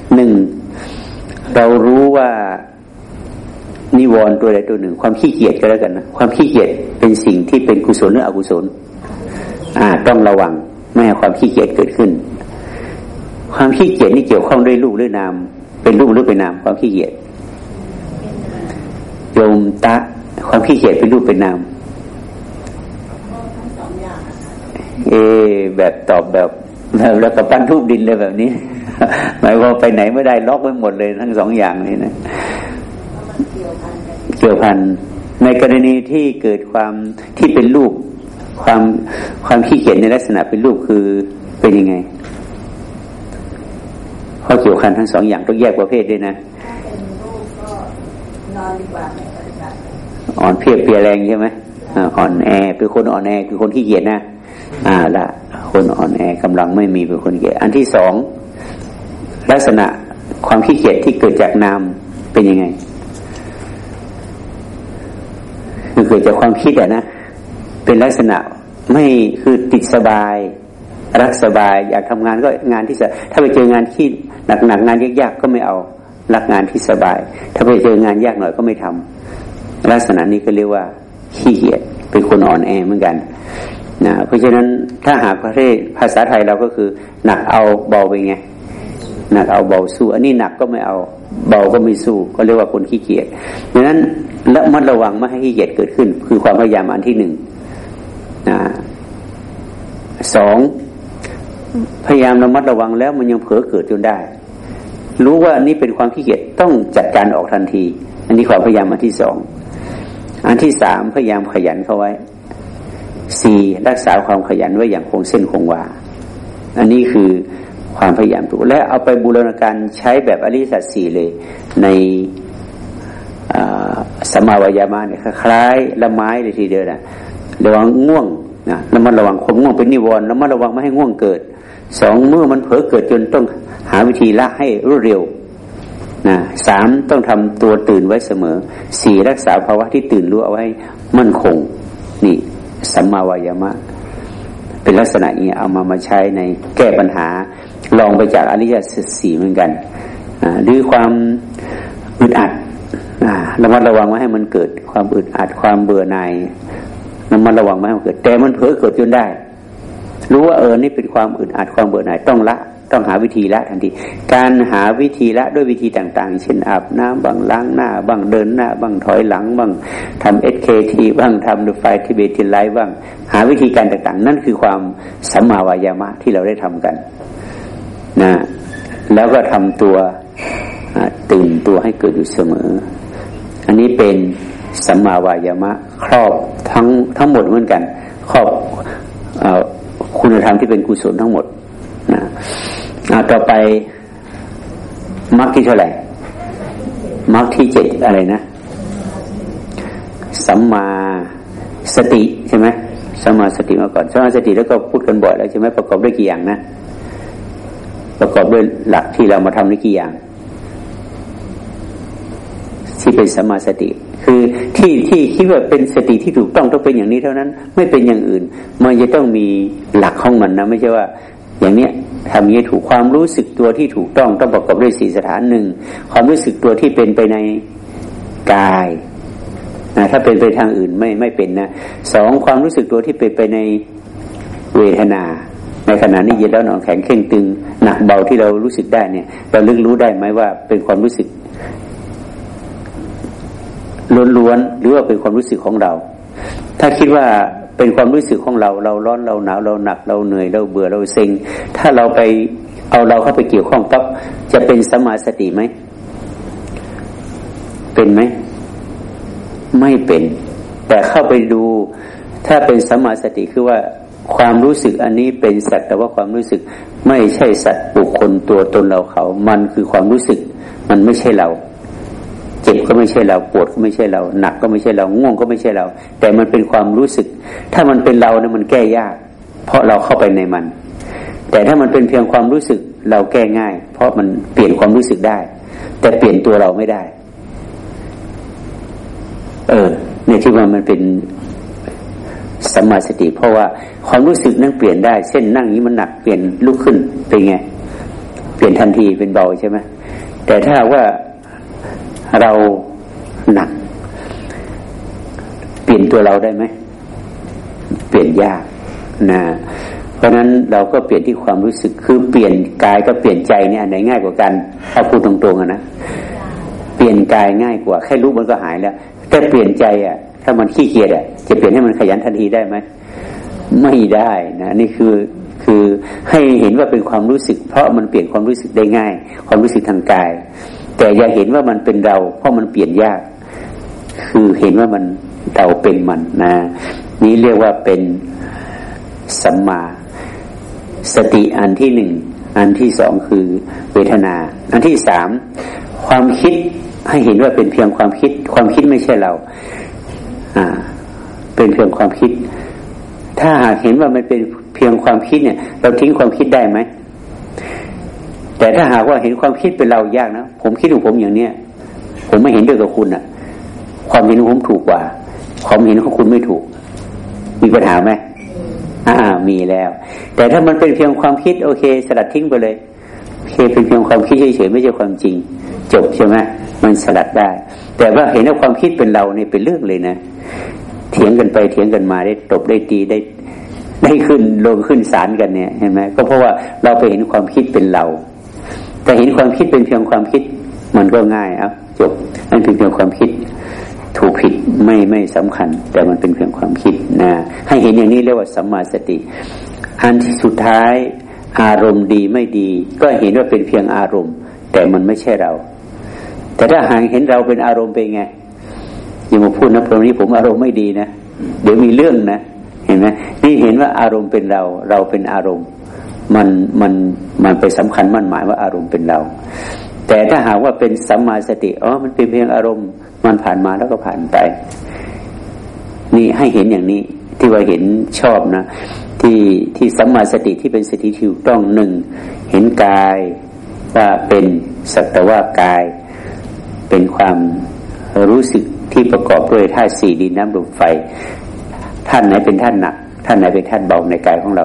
1เรารู้ว่านิวรณ์ตัวใดตัวหนึ่งความขี้เกียจก็แล้วกันนะความขี้เกียจเป็นสิ่งที่เป็นกุศลหรืออกุศลต้องระวังไม่ให้ความขี้เกียจเกิดขึ้นความขี้เกียจนี่เกี่ยวข้องด้วยรูปหรือนามเป็นรูปหรือเป็นนามความขี้เกียจโยมตะความขี้เกียจเป็นรูปเป็นนามแบบตอบแบบแล้วกับปั้นรูปดินเลยแบบนี้หมายว่าไปไหนไม่ได้ล็อกไว้หมดเลยทั้งสองอย่างนี้นะเกี่ยวพันในกรณีที่เกิดความที่เป็นรูปความขี้เกียจในลักษณะเป็นรูปคือเป็นยังไงข้อเกี่ยวพันทั้งสองอย่างต้องแยกประเภทด้วยนะอ่อนเพลียแรงใช่ไหมอ่อนแอเป็นคนอ่อนแอคือคนขี้เกียจนะละคนอ่อนแอกำลังไม่มีเป็นคนขี้เกียจอันที่สองลักษณะความขี้เกียจที่เกิดจากนามเป็นยังไงคือเกิดจากความคิดนะเป็นลักษณะไม่คือติดสบายรักสบายอยากทำงานก็งานที่ถ้าไปเจองานที่หนักงานยากๆก็ไม่เอารักงานที่สบายถ้าไปเจองานยากหน่อยก็ไม่ทำลักษณะนี้ก็เรียกว่าขี้เกียจเป็นคนอ่อนแอเหมือนกันนะเพราะฉะนั้นถ้าหากประเทศภาษาไทยเราก็คือหนักเอาเบาไปไงหนักเอาเบาสู้อันนี้หนักก็ไม่เอาเบาก็ไม่สู้ก็เรียกว่าคนขี้เกียจดังนั้นระมัดระวังไม่ให้ขี้เกียจเกิดขึ้นคือความพยายามอันที่หนึ่งสองพยายามระมัดระวังแล้วมันยังเผลอเกิดจนได้รู้ว่านี่เป็นความขี้เกียจต้องจัดการออกทันทีอันนี้ความพยายามอันที่สองอันที่สามพยายามขยันเข้าไว้สี่รักษาความขยันไว้อย่างคงเส้นคงวาอันนี้คือความพยายามถูกและเอาไปบูรณาการใช้แบบอริยสัจสี่เลยในสัมมาวายามะเนี่ยคล้ายละไม้เลยทีเดียวนะระวังง่วงนะแล้วมันระวังความง่วงเป็นนิวรณ์แล้วมันระวังไม่ให้ง่วงเกิดสองเมื่อมันเผลอเกิดจนต้องหาวิธีละให้รวดเร็วนะสามต้องทำตัวตื่นไว้เสมอสี่รักษาภาวะที่ตื่นรู้เอาไว้มั่นคงนี่สัมมาวายามะเป็นลักษณะนี้เอามาใช้ในแก้ปัญหาลองไปจากอริยสัจสี่เหมือนกันหรือความอึดอัดระมัดระวังไว้ให้มันเกิดความอึดอัดความเบื่อหน่ายระมัดระวังไม่ให้มันเกิดแต่มันเผลอเกิดจนได้รู้ว่านี่เป็นความอึดอัดความเบื่อหน่ายต้องละต้องหาวิธีละทันทีการหาวิธีละด้วยวิธีต่างๆเช่นอาบน้ำบ้างล้างหน้าบ้างเดินหน้าบ้างถอยหลังบ้างทำ SKT บ้างทำดูไฟทิเบตินไลฟ์บ้างหาวิธีการต่างๆนั่นคือความสัมมาวายามะที่เราได้ทำกันนะแล้วก็ทำตัวตื่นตัวให้เกิดอยู่เสมออันนี้เป็นสัมมาวายามะครอบทั้งหมดเหมือนกันครอบคุณธรรมที่เป็นกุศลทั้งหมดนะต่อไปมรรคที่เท่าไหร่มรรคที่7อะไรนะสัมมาสติใช่ไหมสัมมาสติมาก่อนสัมมาสติแล้วก็พูดกันบ่อยแล้วใช่ไหมประกอบด้วยกี่อย่างนะประกอบด้วยหลักที่เรามาทำด้วยกี่อย่างที่เป็นสัมมาสติคือที่คิดว่าเป็นสติที่ถูกต้องเป็นอย่างนี้เท่านั้นไม่เป็นอย่างอื่นมันจะต้องมีหลักของมันนะไม่ใช่ว่าอย่างเนี้ยทำอย่างนี้ถูกความรู้สึกตัวที่ถูกต้องประกอบด้วย4สถานหนึ่งความรู้สึกตัวที่เป็นไปในกายถ้าเป็นไปทางอื่นไม่เป็นนะสองความรู้สึกตัวที่เป็นไปในเวทนาในขณะนี้เย็นแล้วหนอนแข็งเข่งตึงหนักเบาที่เรารู้สึกได้เนี่ยเราลึกรู้ได้ไหมว่าเป็นความรู้สึกล้วนๆหรือว่าเป็นความรู้สึกของเราถ้าคิดว่าเป็นความรู้สึกของเราร้อนเราหนาวเราหนักเราเหนื่อยเราเบื่อเราเซ็งถ้าเราไปเอาเราเข้าไปเกี่ยวข้องปั๊บจะเป็นสัมมาสติไหมเป็นไหมไม่เป็นแต่เข้าไปดูถ้าเป็นสัมมาสติคือว่าความรู้สึกอันนี้เป็นสัตว์แต่ว่าความรู้สึกไม่ใช่สัตว์บุคคลตัวตนเราเขามันคือความรู้สึกมันไม่ใช่เราเจ็บก็ไม่ใช่เราปวดก็ไม่ใช่เราหนักก็ไม่ใช่เราง่วงก็ไม่ใช่เราแต่มันเป็นความรู้สึกถ้ามันเป็นเราเนี่ยมันแก้ยากเพราะเราเข้าไปในมันแต่ถ้ามันเป็นเพียงความรู้สึกเราแก้ง่ายเพราะมันเปลี่ยนความรู้สึกได้แต่เปลี่ยนตัวเราไม่ได้เนี่ยที่ว่ามันเป็นสัมมาสติเพราะว่าความรู้สึกนั้นเปลี่ยนได้เช่นนั่งนี้มันหนักเปลี่ยนลุกขึ้นเป็นไงเปลี่ยนทันทีเป็นเบาใช่ไหมแต่ถ้าว่าเราหนักเปลี่ยนตัวเราได้ไหมเปลี่ยนยากนะเพราะนั้นเราก็เปลี่ยนที่ความรู้สึกคือเปลี่ยนกายก็เปลี่ยนใจเนี่ยอันไหนง่ายกว่ากันเอาพูดตรงๆนะเปลี่ยนกายง่ายกว่าแค่รู้มันก็หายแล้วแต่เปลี่ยนใจถ้ามันขี้เกียจจะเปลี่ยนให้มันขยันทันทีได้ไหมไม่ได้นะนี่คือให้เห็นว่าเป็นความรู้สึกเพราะมันเปลี่ยนความรู้สึกได้ง่ายความรู้สึกทางกายแต่อย่าเห็นว่ามันเป็นเราเพราะมันเปลี่ยนยากคือเห็นว่ามันเราเป็นมันนะนี้เรียกว่าเป็นสัมมาสติอันที่หนึ่งอันที่สองคือเวทนาอันที่สามความคิดให้เห็นว่าเป็นเพียงความคิดความคิดไม่ใช่เราเป็นเพียงความคิดถ้าหากเห็นว่ามันเป็นเพียงความคิดเนี่ยเราทิ้งความคิดได้ไหมแต่ถ้าหากว่าเห็นความคิดเป็นเรายากนะผมคิดของผมอย่างเนี้ยผมไม่เห็นด้วยกับคุณความเห็นของผมถูกกว่าความเห็นของคุณไม่ถูกมีปัญหาไหมมีแล้วแต่ถ้ามันเป็นเพียงความคิดโอเคสลัดทิ้งไปเลยโอเคเป็นเพียงความคิดเฉยๆไม่ใช่ความจริงจบใช่ไหมมันสลัดได้แต่ว่าเห็นว่าความคิดเป็นเราเนี่ยเป็นเรื่องเลยนะเถียงกันไปเถียงกันมาได้ตบได้ตีได้ขึ้นลงขึ้นศาลกันเนี่ยเห็นไหมก็เพราะว่าเราไปเห็นความคิดเป็นเราแต่เห็นความคิดเป็นเพียงความคิดมันก็ง่ายจบนั่นเป็นเพียงความคิดถูกผิดไม่สำคัญแต่มันเป็นเพียงความคิดนะให้เห็นอย่างนี้เรียกว่าสัมมาสติอันที่สุดท้ายอารมณ์ดีไม่ดีก็เห็นว่าเป็นเพียงอารมณ์แต่มันไม่ใช่เราแต่ถ้าหากเห็นเราเป็นอารมณ์เป็นไงอย่ามาพูดนะตรงนี้ผมอารมณ์ไม่ดีนะเดี๋ยวมีเรื่องนะเห็นไหมนี่เห็นว่าอารมณ์เป็นเราเป็นอารมณ์มันไปสำคัญมั่นหมายว่าอารมณ์เป็นเราแต่ถ้าหากว่าเป็นสัมมาสติมันเป็นเพียงอารมณ์มันผ่านมาแล้วก็ผ่านไปนี่ให้เห็นอย่างนี้ที่ว่าเห็นชอบนะที่สัมมาสติที่เป็นสติที่ถูกต้องหนึ่งเห็นกายว่าเป็นสักแต่ว่ากายเป็นความรู้สึกที่ประกอบด้วยธาตุสี่ดินน้ำลมไฟธาตุไหนเป็นธาตุหนักธาตุไหนเป็นธาตุเบาในกายของเรา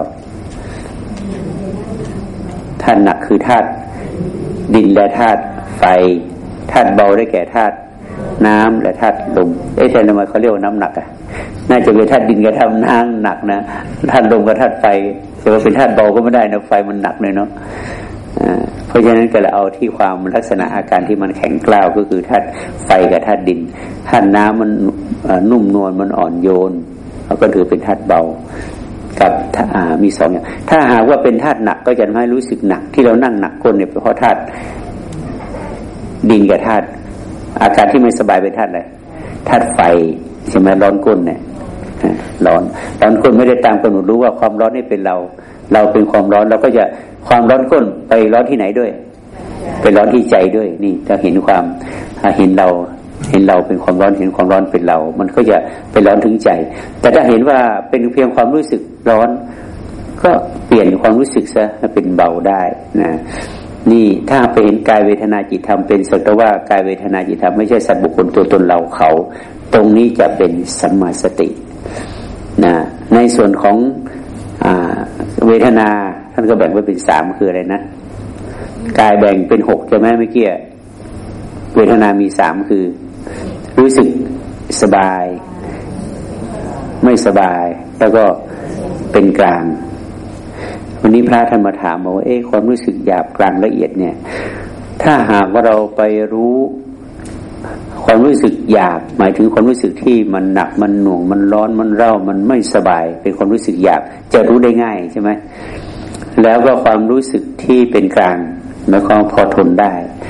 ธาตุหนักคือธาตุดินและธาตุไฟธาตุเบาได้แก่ธาตุน้ำและธาตุลมแต่ทำไมเขาเรียกว่าน้ำหนักน่าจะเป็นธาตุดินกับธาตุน้ำหนักนะธาตุลมกับธาตุไฟแต่ว่าเป็นธาตุเบาก็ไม่ได้นะไฟมันหนักเลยเนาะเพราะฉะนั้นก็เลยเอาที่ความลักษณะอาการที่มันแข็งกร้าวก็คือธาตุไฟกับธาตุดินธาตุน้ำมันนุ่มนวลมันอ่อนโยนแล้วก็ถือเป็นธาตุเบากับมีสองอย่างถ้าหากว่าเป็นธาตุหนักก็จะทำให้รู้สึกหนักที่เรานั่งหนักก้นเนี่ยเพราะธาตุดินกับธาตุอาการที่ไม่สบายเป็นธาตุอะไรธาตุไฟใช่ไหมร้อนก้นเนี่ยร้อนก้นไม่ได้ตามกำหนดรู้ว่าความร้อนนี่เป็นเราเป็นความร้อนเราก็จะความร้อนก้นไปร้อนที่ไหนด้วยไปร้อนที่ใจด้วยนี่จะเห็นความเห็นเราเป็นความร้อนเห็นความร้อนเป็นเรามันก็จะไปร้อนถึงใจแต่ถ้าเห็นว่าเป็นเพียงความรู้สึกร้อนก็เปลี่ยนความรู้สึกซะให้เป็นเบาได้นะนี่ถ้าไปเห็นกายเวทนาจิตธรรมเป็นสักแต่ว่ากายเวทนาจิตธรรมไม่ใช่สัตว์บุคคลตัวตนเราเขาตรงนี้จะเป็นสัมมาสตินะในส่วนของเวทนาท่านก็แบ่งไว้เป็นสามคืออะไรนะกายแบ่งเป็นหกใช่ไหมเมื่อกี้เวทนามีสามคือรู้สึกสบายไม่สบายแล้วก็เป็นกลางวันนี้พระท่านมาถามว่าความรู้สึกหยาบกลางละเอียดเนี่ยถ้าหากว่าเราไปรู้ความรู้สึกหยาบหมายถึงความรู้สึกที่มันหนักมันหน่วงมันร้อนมันเร่ามันไม่สบายเป็นความรู้สึกหยาบจะรู้ได้ง่ายใช่ไหมแล้วก็ความรู้สึกที่เป็นกลางหมายความพอทนได้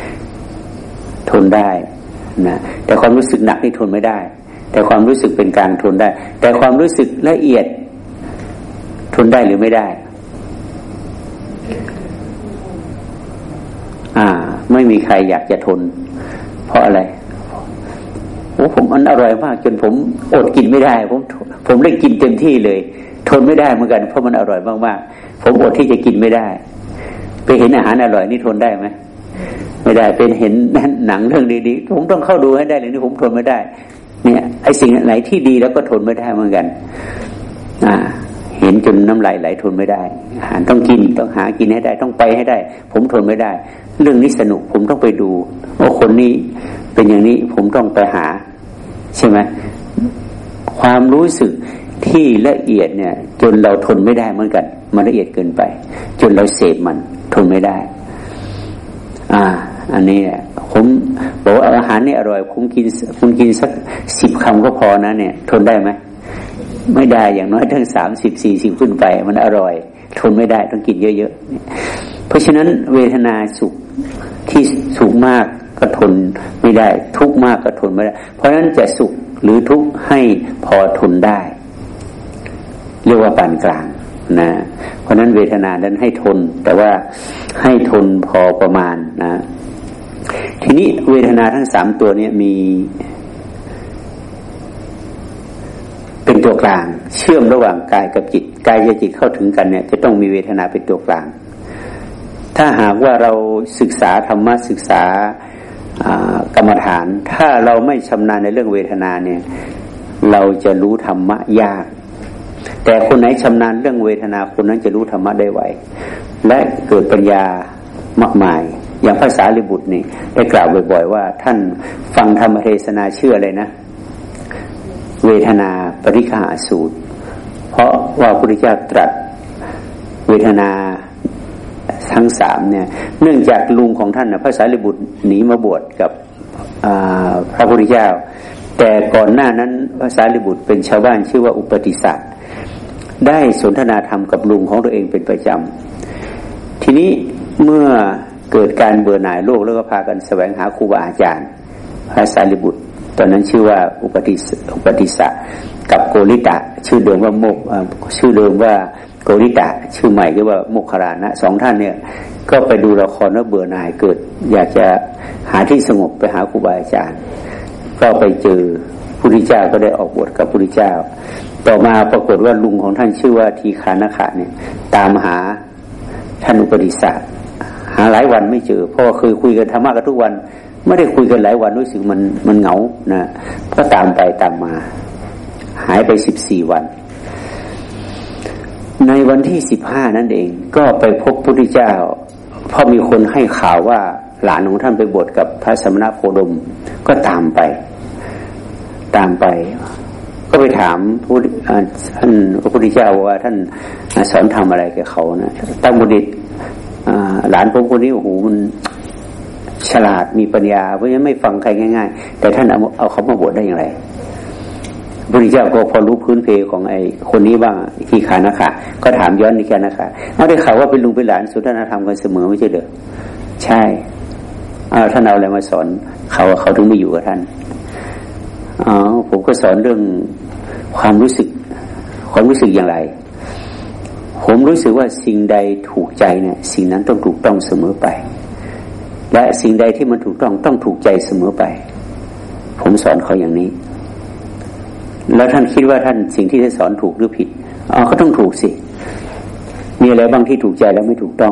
นะแต่ความรู้สึกหนักนี่ทนไม่ได้แต่ความรู้สึกเป็นกลางทนได้แต่ความรู้สึกละเอียดทนได้หรือไม่ได้ไม่มีใครอยากจะทนเพราะอะไรผมมันอร่อยมากจนผมอดกินไม่ได้ผมได้กินเต็มที่เลยทนไม่ได้เหมือนกันเพราะมันอร่อยมากๆผมอดที่จะกินไม่ได้ไปเห็นอาหารอร่อยนี่ทนได้ไหมไม่ได้เป็นเห็นหนังเรื่องดีๆผมต้องเข้าดูให้ได้เลยนี่ผมทนไม่ได้เนี่ยไอ้สิ่งไหนที่ดีแล้วก็ทนไม่ได้เหมือนกันเห็นจนน้ำลายไหลทนไม่ได้อาหารต้องกินต้องหากินให้ได้ต้องไปให้ได้ผมทนไม่ได้เรื่องนี้สนุกผมต้องไปดูว่าคนนี้เป็นอย่างนี้ผมต้องไปหาใช่ไหมความรู้สึกที่ละเอียดเนี่ยจนเราทนไม่ได้เหมือนกันมันละเอียดเกินไปจนเราเสพมันทนไม่ได้อันนี้เนี่ยผมบอกว่าอาหารนี่อร่อยคุณกินสัก10 คำก็พอนะเนี่ยทนได้ไหมไม่ได้อย่างน้อยทั้ง30-40ขึ้นไปมันอร่อยทนไม่ได้ต้องกินเยอะๆเพราะฉะนั้นเวทนาสุขที่สุขมากก็ทนไม่ได้ทุกข์มากก็ทนไม่ได้เพราะฉะนั้นจะสุขหรือทุกข์ให้พอทนได้เรียกว่าปานกลางนะเพราะนั้นเวทนานั้นให้ทนแต่ว่าให้ทนพอประมาณนะทีนี้เวทนาทั้ง3ตัวนี้มีเป็นตัวกลางเชื่อมระหว่างกายกับจิตกายกับจิตเข้าถึงกันเนี่ยจะต้องมีเวทนาเป็นตัวกลางถ้าหากว่าเราศึกษาธรรมะศึกษากรรมฐานถ้าเราไม่ชำนาญในเรื่องเวทนาเนี่ยเราจะรู้ธรรมะยากแต่คนไหนชำนาญเรื่องเวทนาคนนั้นจะรู้ธรรมะได้ไวและเกิดปัญญามากมายอย่างพระสารีบุตรนี่ได้กล่าวบ่อยๆว่าท่านฟังธรรมเทศนาเชื่อเลยนะเวทนาปริฆาสูตรเพราะว่าพระพุทธเจ้าตรัสเวทนาทั้ง3เนี่ยเนื่องจากลุงของท่านนะพระสารีบุตรหนีมาบวชกับพระพุทธเจ้าแต่ก่อนหน้านั้นพระสารีบุตรเป็นชาวบ้านชื่อว่าอุปติสสะได้สนทนาธรรมกับลุงของตัวเองเป็นประจำทีนี้เมื่อเกิดการเบื่อหน่ายโลกแล้วก็พากันแสวงหาครูบาอาจารย์พระสารีบุตรตอนนั้นชื่อว่าอุปติสสะกับโกริตะชื่อเดิมว่าชื่อเดิมว่าโกริตะชื่อใหม่เรียกว่าโมคคัลลานะ2ท่านเนี่ยก็ไปดูละครแล้วเบื่อหน่ายเกิดอยากจะหาที่สงบไปหาครูบาอาจารย์ก็ไปเจอพระพุทธเจ้าก็ได้ออกบวชกับพระพุทธเจ้าต่อมาปรากฏว่าลุงของท่านชื่อว่าทีฆานะขะเนี่ยตามหาท่านอุปติสสะหาหลายวันไม่เจอเพราะเคยคุยกันธรรมะกันทุกวันไม่ได้คุยกันหลายวันรู้สึกมันเหงานะก็ตามไปตามมาหายไป14 วันในวันที่15นั่นเองก็ไปพบพระพุทธเจ้าเพราะมีคนให้ข่าวว่าหลานของท่านไปบวชกับพระสมณโคดมก็ตามไปก็ไปถามท่านพระพุทธเจ้าว่าท่านสอนทำอะไรแก่เขานะตั้งบุตรหลานผมคนนี้โอ้โหมันฉลาดมีปัญญาเพราะฉะนั้นไม่ฟังใครง่ายๆแต่ท่านเอาเขามาบวชได้อย่างไรพระพุทธเจ้าก็พอรู้พื้นเพของไอ้คนนี้บ้างที่ขานะคะก็ถามย้อนในแค่นะคะเอาได้ข่าวว่าเป็นลุงเป็นหลานสนทนาธรรมกันเสมอไม่ใช่เหรอใช่ท่านเอาอะไรมาสอนเขาถึงไม่อยู่กับท่านผมก็สอนเรื่องความรู้สึกอย่างไรผมรู้สึกว่าสิ่งใดถูกใจเนี่ยสิ่งนั้นต้องถูกต้องเสมอไปและสิ่งใดที่มันถูกต้องถูกใจเสมอไปผมสอนเขาอย่างนี้แล้วท่านคิดว่าท่านสิ่งที่ท่านสอนถูกหรือผิดก็ต้องถูกสิมีอะไรบ้างที่ถูกใจแล้วไม่ถูกต้อง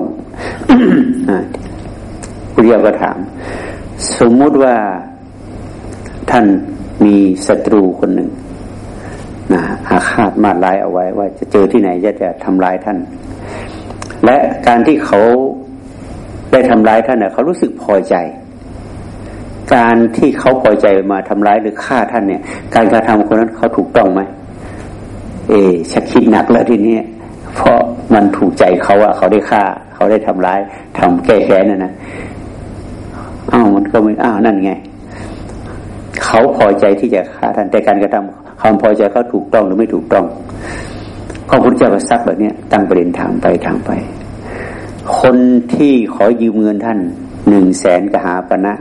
พุทธเจ้าก็ถามสมมุติว่าท่านมีศัตรูคนหนึ่งอาฆาตมาดร้ายเอาไว้ว่าจะเจอที่ไหนจะทำร้ายท่านและการที่เขาได้ทำร้ายท่านเนี่ยเขารู้สึกพอใจการที่เขาพอใจมาทำร้ายหรือฆ่าท่านเนี่ยการกระทำคนนั้นเขาถูกต้องไหมชักคิดหนักแล้วทีนี้เพราะมันถูกใจเขาอะเขาได้ฆ่าเขาได้ทำร้ายทำแก้แค้นนะมันก็ไม่นั่นไงเขาพอใจที่จะฆ่าท่านแต่การกระทำความพอใจเขาถูกต้องหรือไม่ถูกต้องพระพุทธเจ้าก็ซักแบบนี้ตั้งประเด็นถามไปคนที่ขอยืมเงินท่าน100,000 กหาปณะ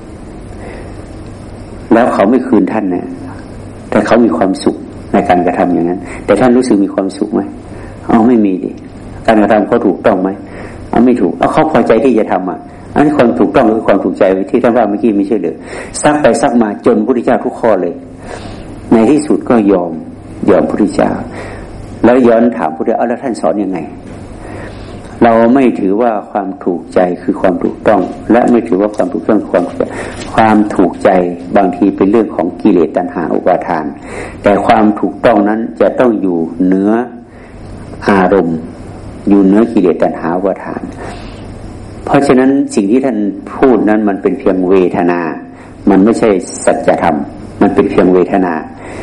แล้วเขาไม่คืนท่านเนี่ยแต่เขามีความสุขในการกระทำอย่างนั้นแต่ท่านรู้สึกมีความสุขไหมไม่มีดิการกระทำเขาถูกต้องไหมไม่ถูกเขาพอใจที่จะทำอันนี้ความถูกต้องหรือความถูกใจที่ท่านว่าเมื่อกี้ไม่ใช่หรือซักไปซักมาจนพระพุทธเจ้าทุกข้อเลยในที่สุดก็ยอมพระพุทธเจ้าแล้วย้อนถามพระพุทธเจ้าแล้วท่านสอนยังไงเราไม่ถือว่าความถูกใจคือความถูกต้องและไม่ถือว่าความถูกต้องคือความถูกใจบางทีเป็นเรื่องของกิเลสตัณหาอุปาทานแต่ความถูกต้องนั้นจะต้องอยู่เหนืออารมณ์อยู่เหนือกิเลสตัณหาอุปาทานเพราะฉะนั้นสิ่งที่ท่านพูดนั้นมันเป็นเพียงเวทนามันไม่ใช่สัจธรรมมันเป็นเพียงเวทนา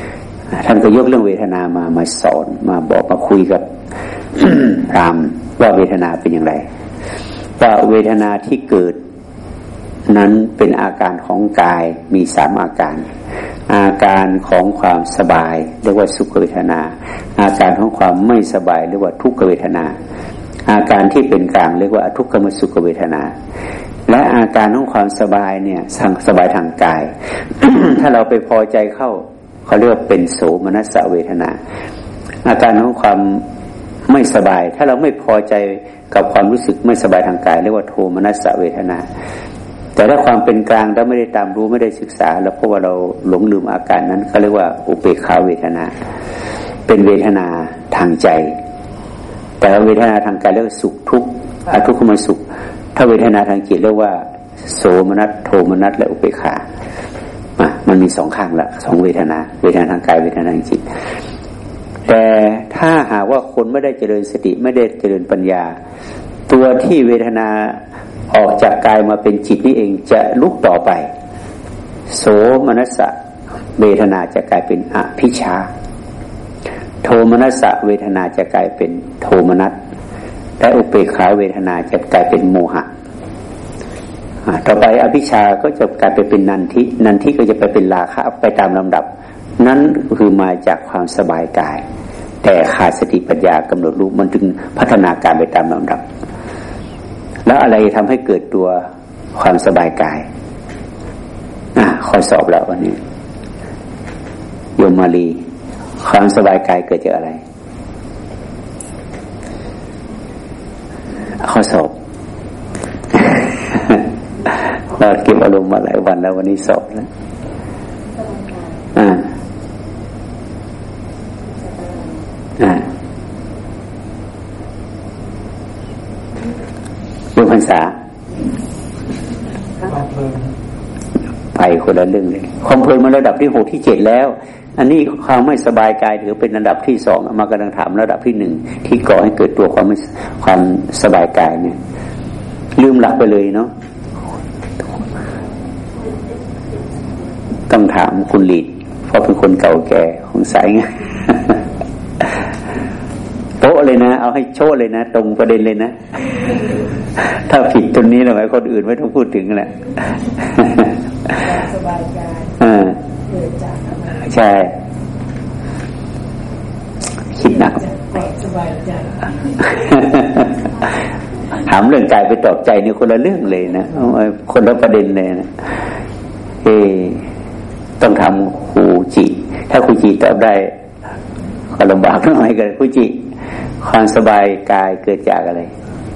ท่านก็ยกเรื่องเวทนามาสอนมาบอกมาคุยกับ พราหมณ์ว่าเวทนาเป็นอย่างไรว่าเวทนาที่เกิดนั้นเป็นอาการของกายมี3อาการของความสบายเรียกว่าสุขเวทนาอาการของความไม่สบายเรียกว่าทุกขเวทนาอาการที่เป็นกลางเรียกว่าอทุกขมสุขเวทนาและอาการของความสบายเนี่ยสบายทางกาย ถ้าเราไปพอใจเข้าเขาเรียกว่าเป็นโสมนัสเวทนาอาการของความไม่สบายถ้าเราไม่พอใจกับความรู้สึกไม่สบายทางกายเรียกว่าโทมนัสเวทนาแต่ถ้าความเป็นกลางเราไม่ได้ตามรู้ไม่ได้ศึกษาแล้วเพราะว่าเราหลงลืมอาการนั้นเขาเรียกว่าอุเบกขาเวทนาเป็นเวทนาทางใจแต่เวทนาทางกายเรียกว่าสุขทุกข์อทุกขมสุขถ้าเวทนาทางจิตเรียกว่าโสมนัสโทมนัสและอุเบกขามันมี2ข้างละ2เวทนาทางกายเวทนาทางจิตแต่ถ้าหากว่าคนไม่ได้เจริญสติไม่ได้เจริญปัญญาตัวที่เวทนาออกจากกายมาเป็นจิตนี่เองจะลุกต่อไปโสมนัสเวทนาจะกลายเป็นอภิชาโทมนัสเวทนาจะกลายเป็นโทมนัสและอุเบกขาเวทนาจะกลายเป็นโมหะต่อไปอภิชาก็จะกลายไปเป็นนันทิก็จะไปเป็นราคะไปตามลำดับนั้นคือมาจากความสบายกายแต่ขาดสติปัญญากำหนดรู้มันจึงพัฒนาการไปตามลำดับแล้วอะไรทำให้เกิดตัวความสบายกายข้อสอบแล้ววันนี้โยมมาลีความสบายกายเกิดจากอะไรข้อสอบเราเก็บอารมณ์มาหลายวันแล้ววันนี้สอบแล้วเรื่องพรรษาไปคนละเรื่องเลยความเพลินมาระดับที่6ที่7แล้วอันนี้ความไม่สบายกายถือเป็นระดับที่2มากำลังถามระดับที่1ที่ก่อให้เกิดตัวความสบายกายเนี่ยลืมหลักไปเลยเนาะต้องถามคุณลีดเพราะเป็นคนเก่าแก่ของสายไงโต๊ะเลยนะเอาให้โชว์เลยนะตรงประเด็นเลยนะถ้าผิดตรงนี้แล้วคนอื่นไม่ต้องพูดถึงแหละสบายใจเกิดจากใช่คิดหนักสบายใจถามเรื่องกายไปตอบใจนี่คนละเรื่องเลยนะคนละประเด็นเลยนะต้องทำครูจิถ้าครูจิตอบได้ก็ลำบากหน่อยกันครูจิความสบายกายเกิดจากอะไร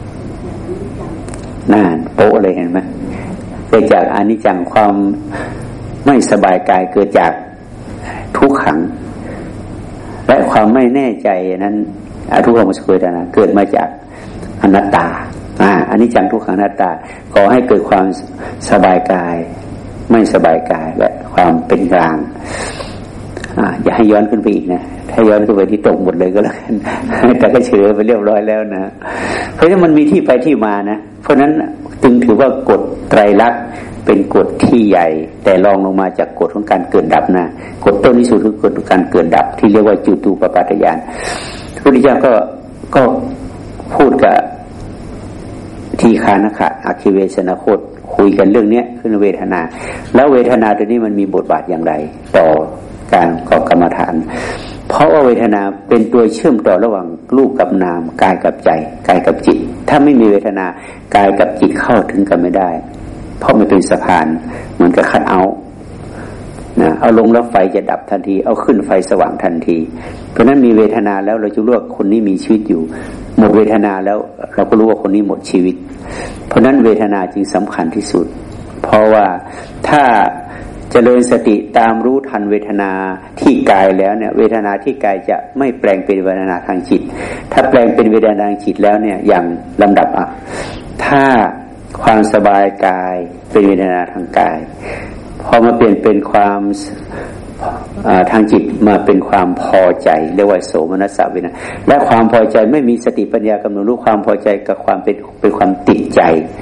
น่าโป๊ะเลยเห็นไหมเกิดจากอนิจจังความไม่สบายกายเกิดจากทุกขังและความไม่แน่ใจนั้นอทุกขมสุขเวทนาเกิดมาจากอนัตตาอนิจจังทุกขังอนัตตาก่อให้เกิดความสบายกายไม่สบายกายและความเป็นกลางอย่าให้ย้อนขึ้นไปอีกนะถ้าย้อนขึ้นไปที่ตกหมดเลยก็แล้วกันแต่ก็เฉลยไปเรียบร้อยแล้วนะเพราะฉะนั้นมันมีที่ไปที่มานะเพราะฉะนั้นจึงถือว่ากฎไตรลักษณ์เป็นกฎที่ใหญ่แต่รองลงมาจากกฎของการเกิดดับนะกฎต้นที่สุดคือกฎของการเกิดดับที่เรียกว่าจุตูปปาตญาณพระพุทธเจ้าก็พูดกับทีฆานะขะอคิเวสนโคตคุยกันเรื่องนี้ขึ้นเวทนาแล้วเวทนาตัวนี้มันมีบทบาทอย่างไรต่อการก่อกรรมฐานเพราะว่าเวทนาเป็นตัวเชื่อมต่อระหว่างรูปกับนามกายกับใจกายกับจิตถ้าไม่มีเวทนากายกับจิตเข้าถึงกันไม่ได้เพราะมันเป็นสะพานเหมือนกับคัทเอาท์นะเอาลงแล้วไฟจะดับทันทีเอาขึ้นไฟสว่างทันทีเพราะนั้นมีเวทนาแล้วเราจะรู้ว่าคนนี้มีชีวิตอยู่หมดเวทนาแล้วเราก็รู้ว่าคนนี้หมดชีวิตเพราะนั้นเวทนาจึงสำคัญที่สุดเพราะว่าถ้าเจริญสติตามรู้ทันเวทนาที่กายแล้วเนี่ยเวทนาที่กายจะไม่แปลงเป็นเวทนาทางจิตถ้าแปลงเป็นเวทนาทางจิตแล้วเนี่ยอย่างลำดับถ้าความสบายกายเป็นเวทนาทางกายพอมาเปลี่ยนเป็นความทางจิตมาเป็นความพอใจเรียกว่าโสมนัสเวทนาและความพอใจไม่มีสติปัญญากำหนดรู้ความพอใจกับความเป็นความติดใจ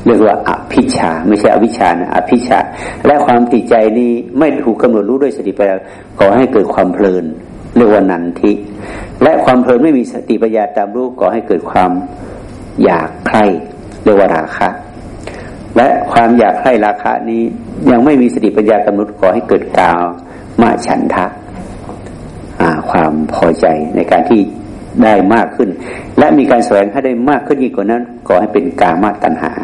เรียกว่าอภิชฌาไม่ใช่อวิชชานะอภิชฌาและความติดใจนี้ไม่ถูกกำหนดรู้ด้วยสติปัญญาก่อให้เกิดความเพลินเรียกว่านันทิและความเพลินไม่มีสติปัญญาตามรู้ก่อให้เกิดความอยากใคร่เรียกว่าราคะและความอยากใคร่ราคะนี้ยังไม่มีสติปัญญากำหนดก่อให้เกิดกามฉันทะความพอใจในการที่ได้มากขึ้นและมีการแสวงให้ได้มากขึ้นยิ่งกว่านั้นก่อให้เป็นกามตัณหา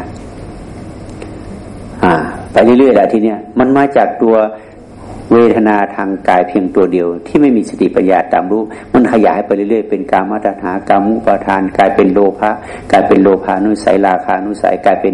ไปเรื่อยๆแล้วทีเนี้ยมันมาจากตัวเวทนาทางกายเพียงตัวเดียวที่ไม่มีสติปัญญาตามรู้มันขยายไปเรื่อยๆเป็นกามตัณหากามุปาทานกลายเป็นโลภะกลายเป็นโลภานุสัยราคานุสัยกลายเป็น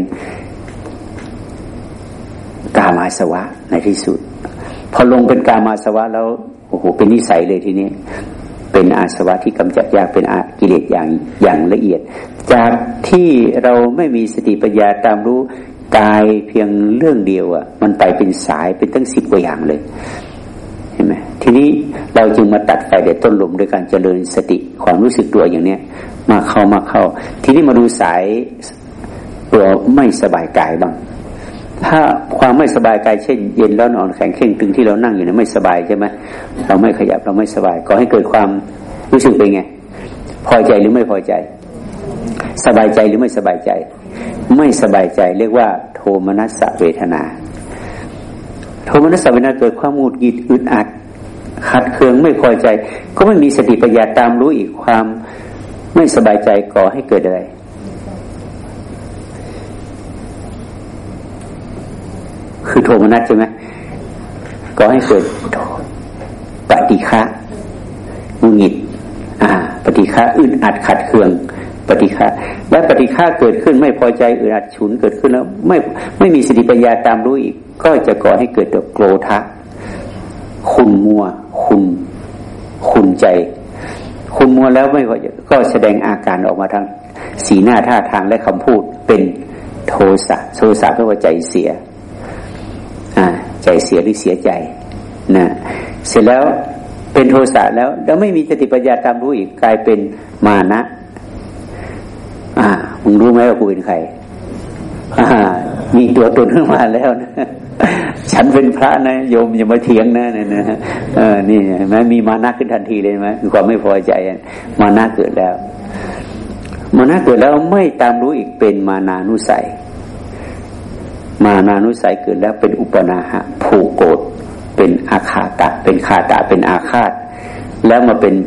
กามาสวะในที่สุดพอลงเป็นกามาสวะแล้วโอ้โหเป็นนิสัยเลยทีนี้เป็นอาสวะที่กำจัดยากเป็นกิเลสอย่างละเอียดจากที่เราไม่มีสติปัญญาตามรู้กายเพียงเรื่องเดียวมันไปเป็นสายเป็นตั้ง10 กว่าอย่างเลยเห็นไหมทีนี้เราจึงมาตัดไฟเด็ดต้นลมโดยการเจริญสติความรู้สึกตัวอย่างเนี้ยมาเข้าทีนี้มาดูสายตัวไม่สบายกายบ้างถ้าความไม่สบายกายเช่นเย็นร้อนอ่อนแข็งเข่งตึงที่เรานั่งอยู่เนี่ยไม่สบายใช่ไหมเราไม่ขยับเราไม่สบายก็ให้เกิดความรู้สึกเป็นไงพอใจหรือไม่พอใจสบายใจหรือไม่สบายใจไม่สบายใจเรียกว่าโทมนัสเวทนาโทมนัสเวทนาเกิดความหงุดหงิดอึดอัดขัดเคืองไม่พอใจก็ไม่มีสติปัญญาตามรู้อีกความไม่สบายใจก่อให้เกิดอะไรคือโทมนัสใช่ไหมก่อให้เกิดปฏิฆะหงุดหงิดปฏิฆะอึดอัดขัดเคืองปฏิฆะและปฏิฆะเกิดขึ้นไม่พอใจอึดอัดฉุนเกิดขึ้นแล้วไม่มีสติปัญญาตามรู้อีกก็จะก่อให้เกิดตัวโกรธะขุ่นมัวขุ่นใจขุ่นมัวแล้วไม่ก็แสดงอาการออกมาทางสีหน้าท่าทางและคำพูดเป็นโทสะโทสะก็ว่าใจเสียใจเสียหรือเสียใจนะเสร็จแล้วเป็นโทสะแล้วไม่มีสติปัญญาตามรู้อีกกลายเป็นมานะมึงรู้ไหมว่ากูเป็นใครมีตัวตนขึ้นมาแล้วนะฉันเป็นพระนะโยมอย่ามาเถียงนะนี่เห็นไหมมีมานะขึ้นทันทีเลยไหมมีความไม่พอใจมานะเกิดแล้วมานะเกิดแล้วไม่ตามรู้อีกเป็นมานานุสัยมานานุสัยเกิดแล้วเป็นอุปนาหะผูกโกรธเป็นอาฆาตะเป็นฆาตะเป็นอาฆาตแล้วมาเป็น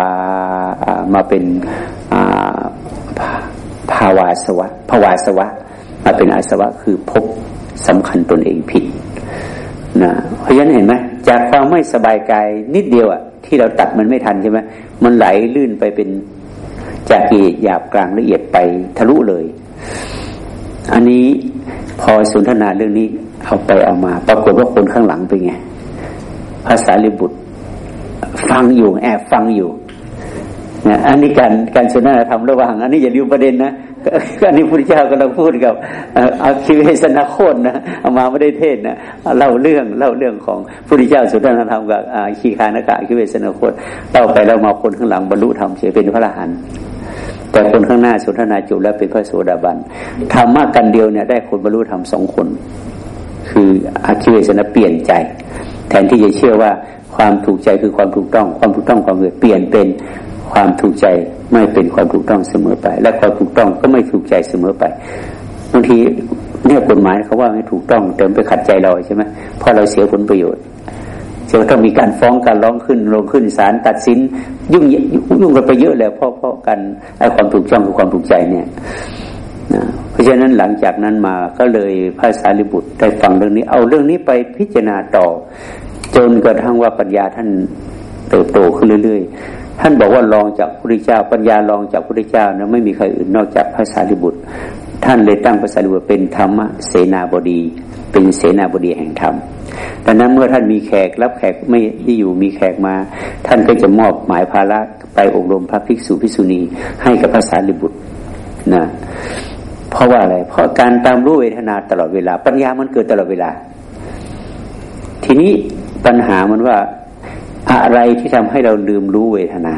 ภาวาสวะมาเป็นอาสวะคือพบสำคัญตนเองผิดนะเพราะฉะนั้นเห็นไหมจากความไม่สบายกายนิดเดียวที่เราตัดมันไม่ทันใช่ไหมมันไหลลื่นไปเป็นจากละเอียดหยาบกลางละเอียดไปทะลุเลยอันนี้พอสนทนาเรื่องนี้เอาไปเอามาปรากฏว่าคนข้างหลังเป็นไงภาษาลิบุตรฟังอยู่แอบฟังอยู่นะอันนี้การสนทนาธรรมระหว่างอันนี้อย่าลืมประเด็นนะอันนี้พระพุทธเจ้ากำลังพูดกับอาคิเวสนโคตนะเอามาไม่ได้เทศนะเล่าเรื่องของพระพุทธเจ้าสนทนาธรรมกับคีคานกะอาคิเวสนโคตเล่าไปแล้วมาคนข้างหลังบรรลุธรรมเฉยเป็นพระอรหันต์แต่คนข้างหน้าสนทนาจบแล้วเป็นพระโสดาบันธรรมะกันเดียวเนี่ยได้คนบรรลุธรรม2 คนคืออาคิเวสนะเปลี่ยนใจแทนที่จะเชื่อว่าความถูกใจคือความถูกต้องความถูกต้องความเปลี่ยนเป็นความถูกใจไม่เป็นความถูกต้องเสมอไปและความถูกต้องก็ไม่ถูกใจเสมอไปบางทีเนี่ยกฎหมายเขาว่าไม่ถูกต้องแต่ไปขัดใจเราใช่ไหมเพราะเราเสียผลประโยชน์จะต้องมีการฟ้องการร้องขึ้นลงขึ้นศาลตัดสินยุ่งกันไปเยอะแล้วเพราะกันไอ้ความถูกต้องกับความถูกใจเนี่ยนะเพราะฉะนั้นหลังจากนั้นมาก็เลยพระสารีบุตรได้ฟังเรื่องนี้เอาเรื่องนี้ไปพิจารณาต่อจนกระทั่งว่าปัญญาท่านเติบโตขึ้นเรื่อยๆท่านบอกว่าลองจากพระพุทธเจ้าปัญญาลองจากพระพุทธเจ้านะไม่มีใครอื่นนอกจากพระสารีบุตรท่านเลยตั้งพระสารีบุตรเป็นธรรมเสนาบดีเป็นเสนาบดีแห่งธรรมดังนั้นเมื่อท่านมีแขกรับแขกไม่ได้อยู่มีแขกมาท่านก็จะมอบหมายภาระไปอบรมพระภิกษุภิกษุณีให้กับพระสารีบุตรนะเพราะว่าอะไรเพราะการตามรู้เวทนาตลอดเวลาปัญญามันเกิดตลอดเวลาทีนี้ปัญหามันว่าอะไรที่ทำให้เราลืมรู้เวทนา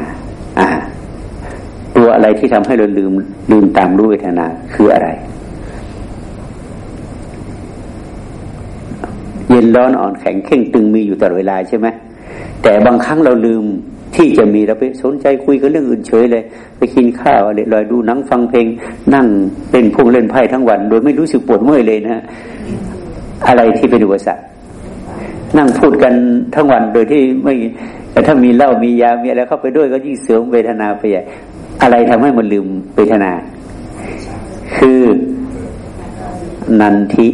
ตัวอะไรที่ทำให้เราลืมตามรู้เวทนาคืออะไรย็นร้อนอ่อนแข็งเข่งตึงมีอยู่ตลอดเวลาใช่ไหมแต่บางครั้งเราลืมที่จะมีเราไปสนใจคุยกับเรื่องอื่นเฉยเลยไปกินข้าวอะไรลอยดูหนังฟังเพลงนั่งเป็นพวกเล่นไพ่ทั้งวันโดยไม่รู้สึกปวดเมื่อยเลยนะอะไรที่เป็นอุปสรรคนั่งพูดกันทั้งวันโดยที่ไม่แต่ถ้ามีเหล้ามียามีอะไรเข้าไปด้วยก็ยิ่งเสริมเวทนาไปใหญ่อะไรทำให้มันลืมเวทนาคือนันทิ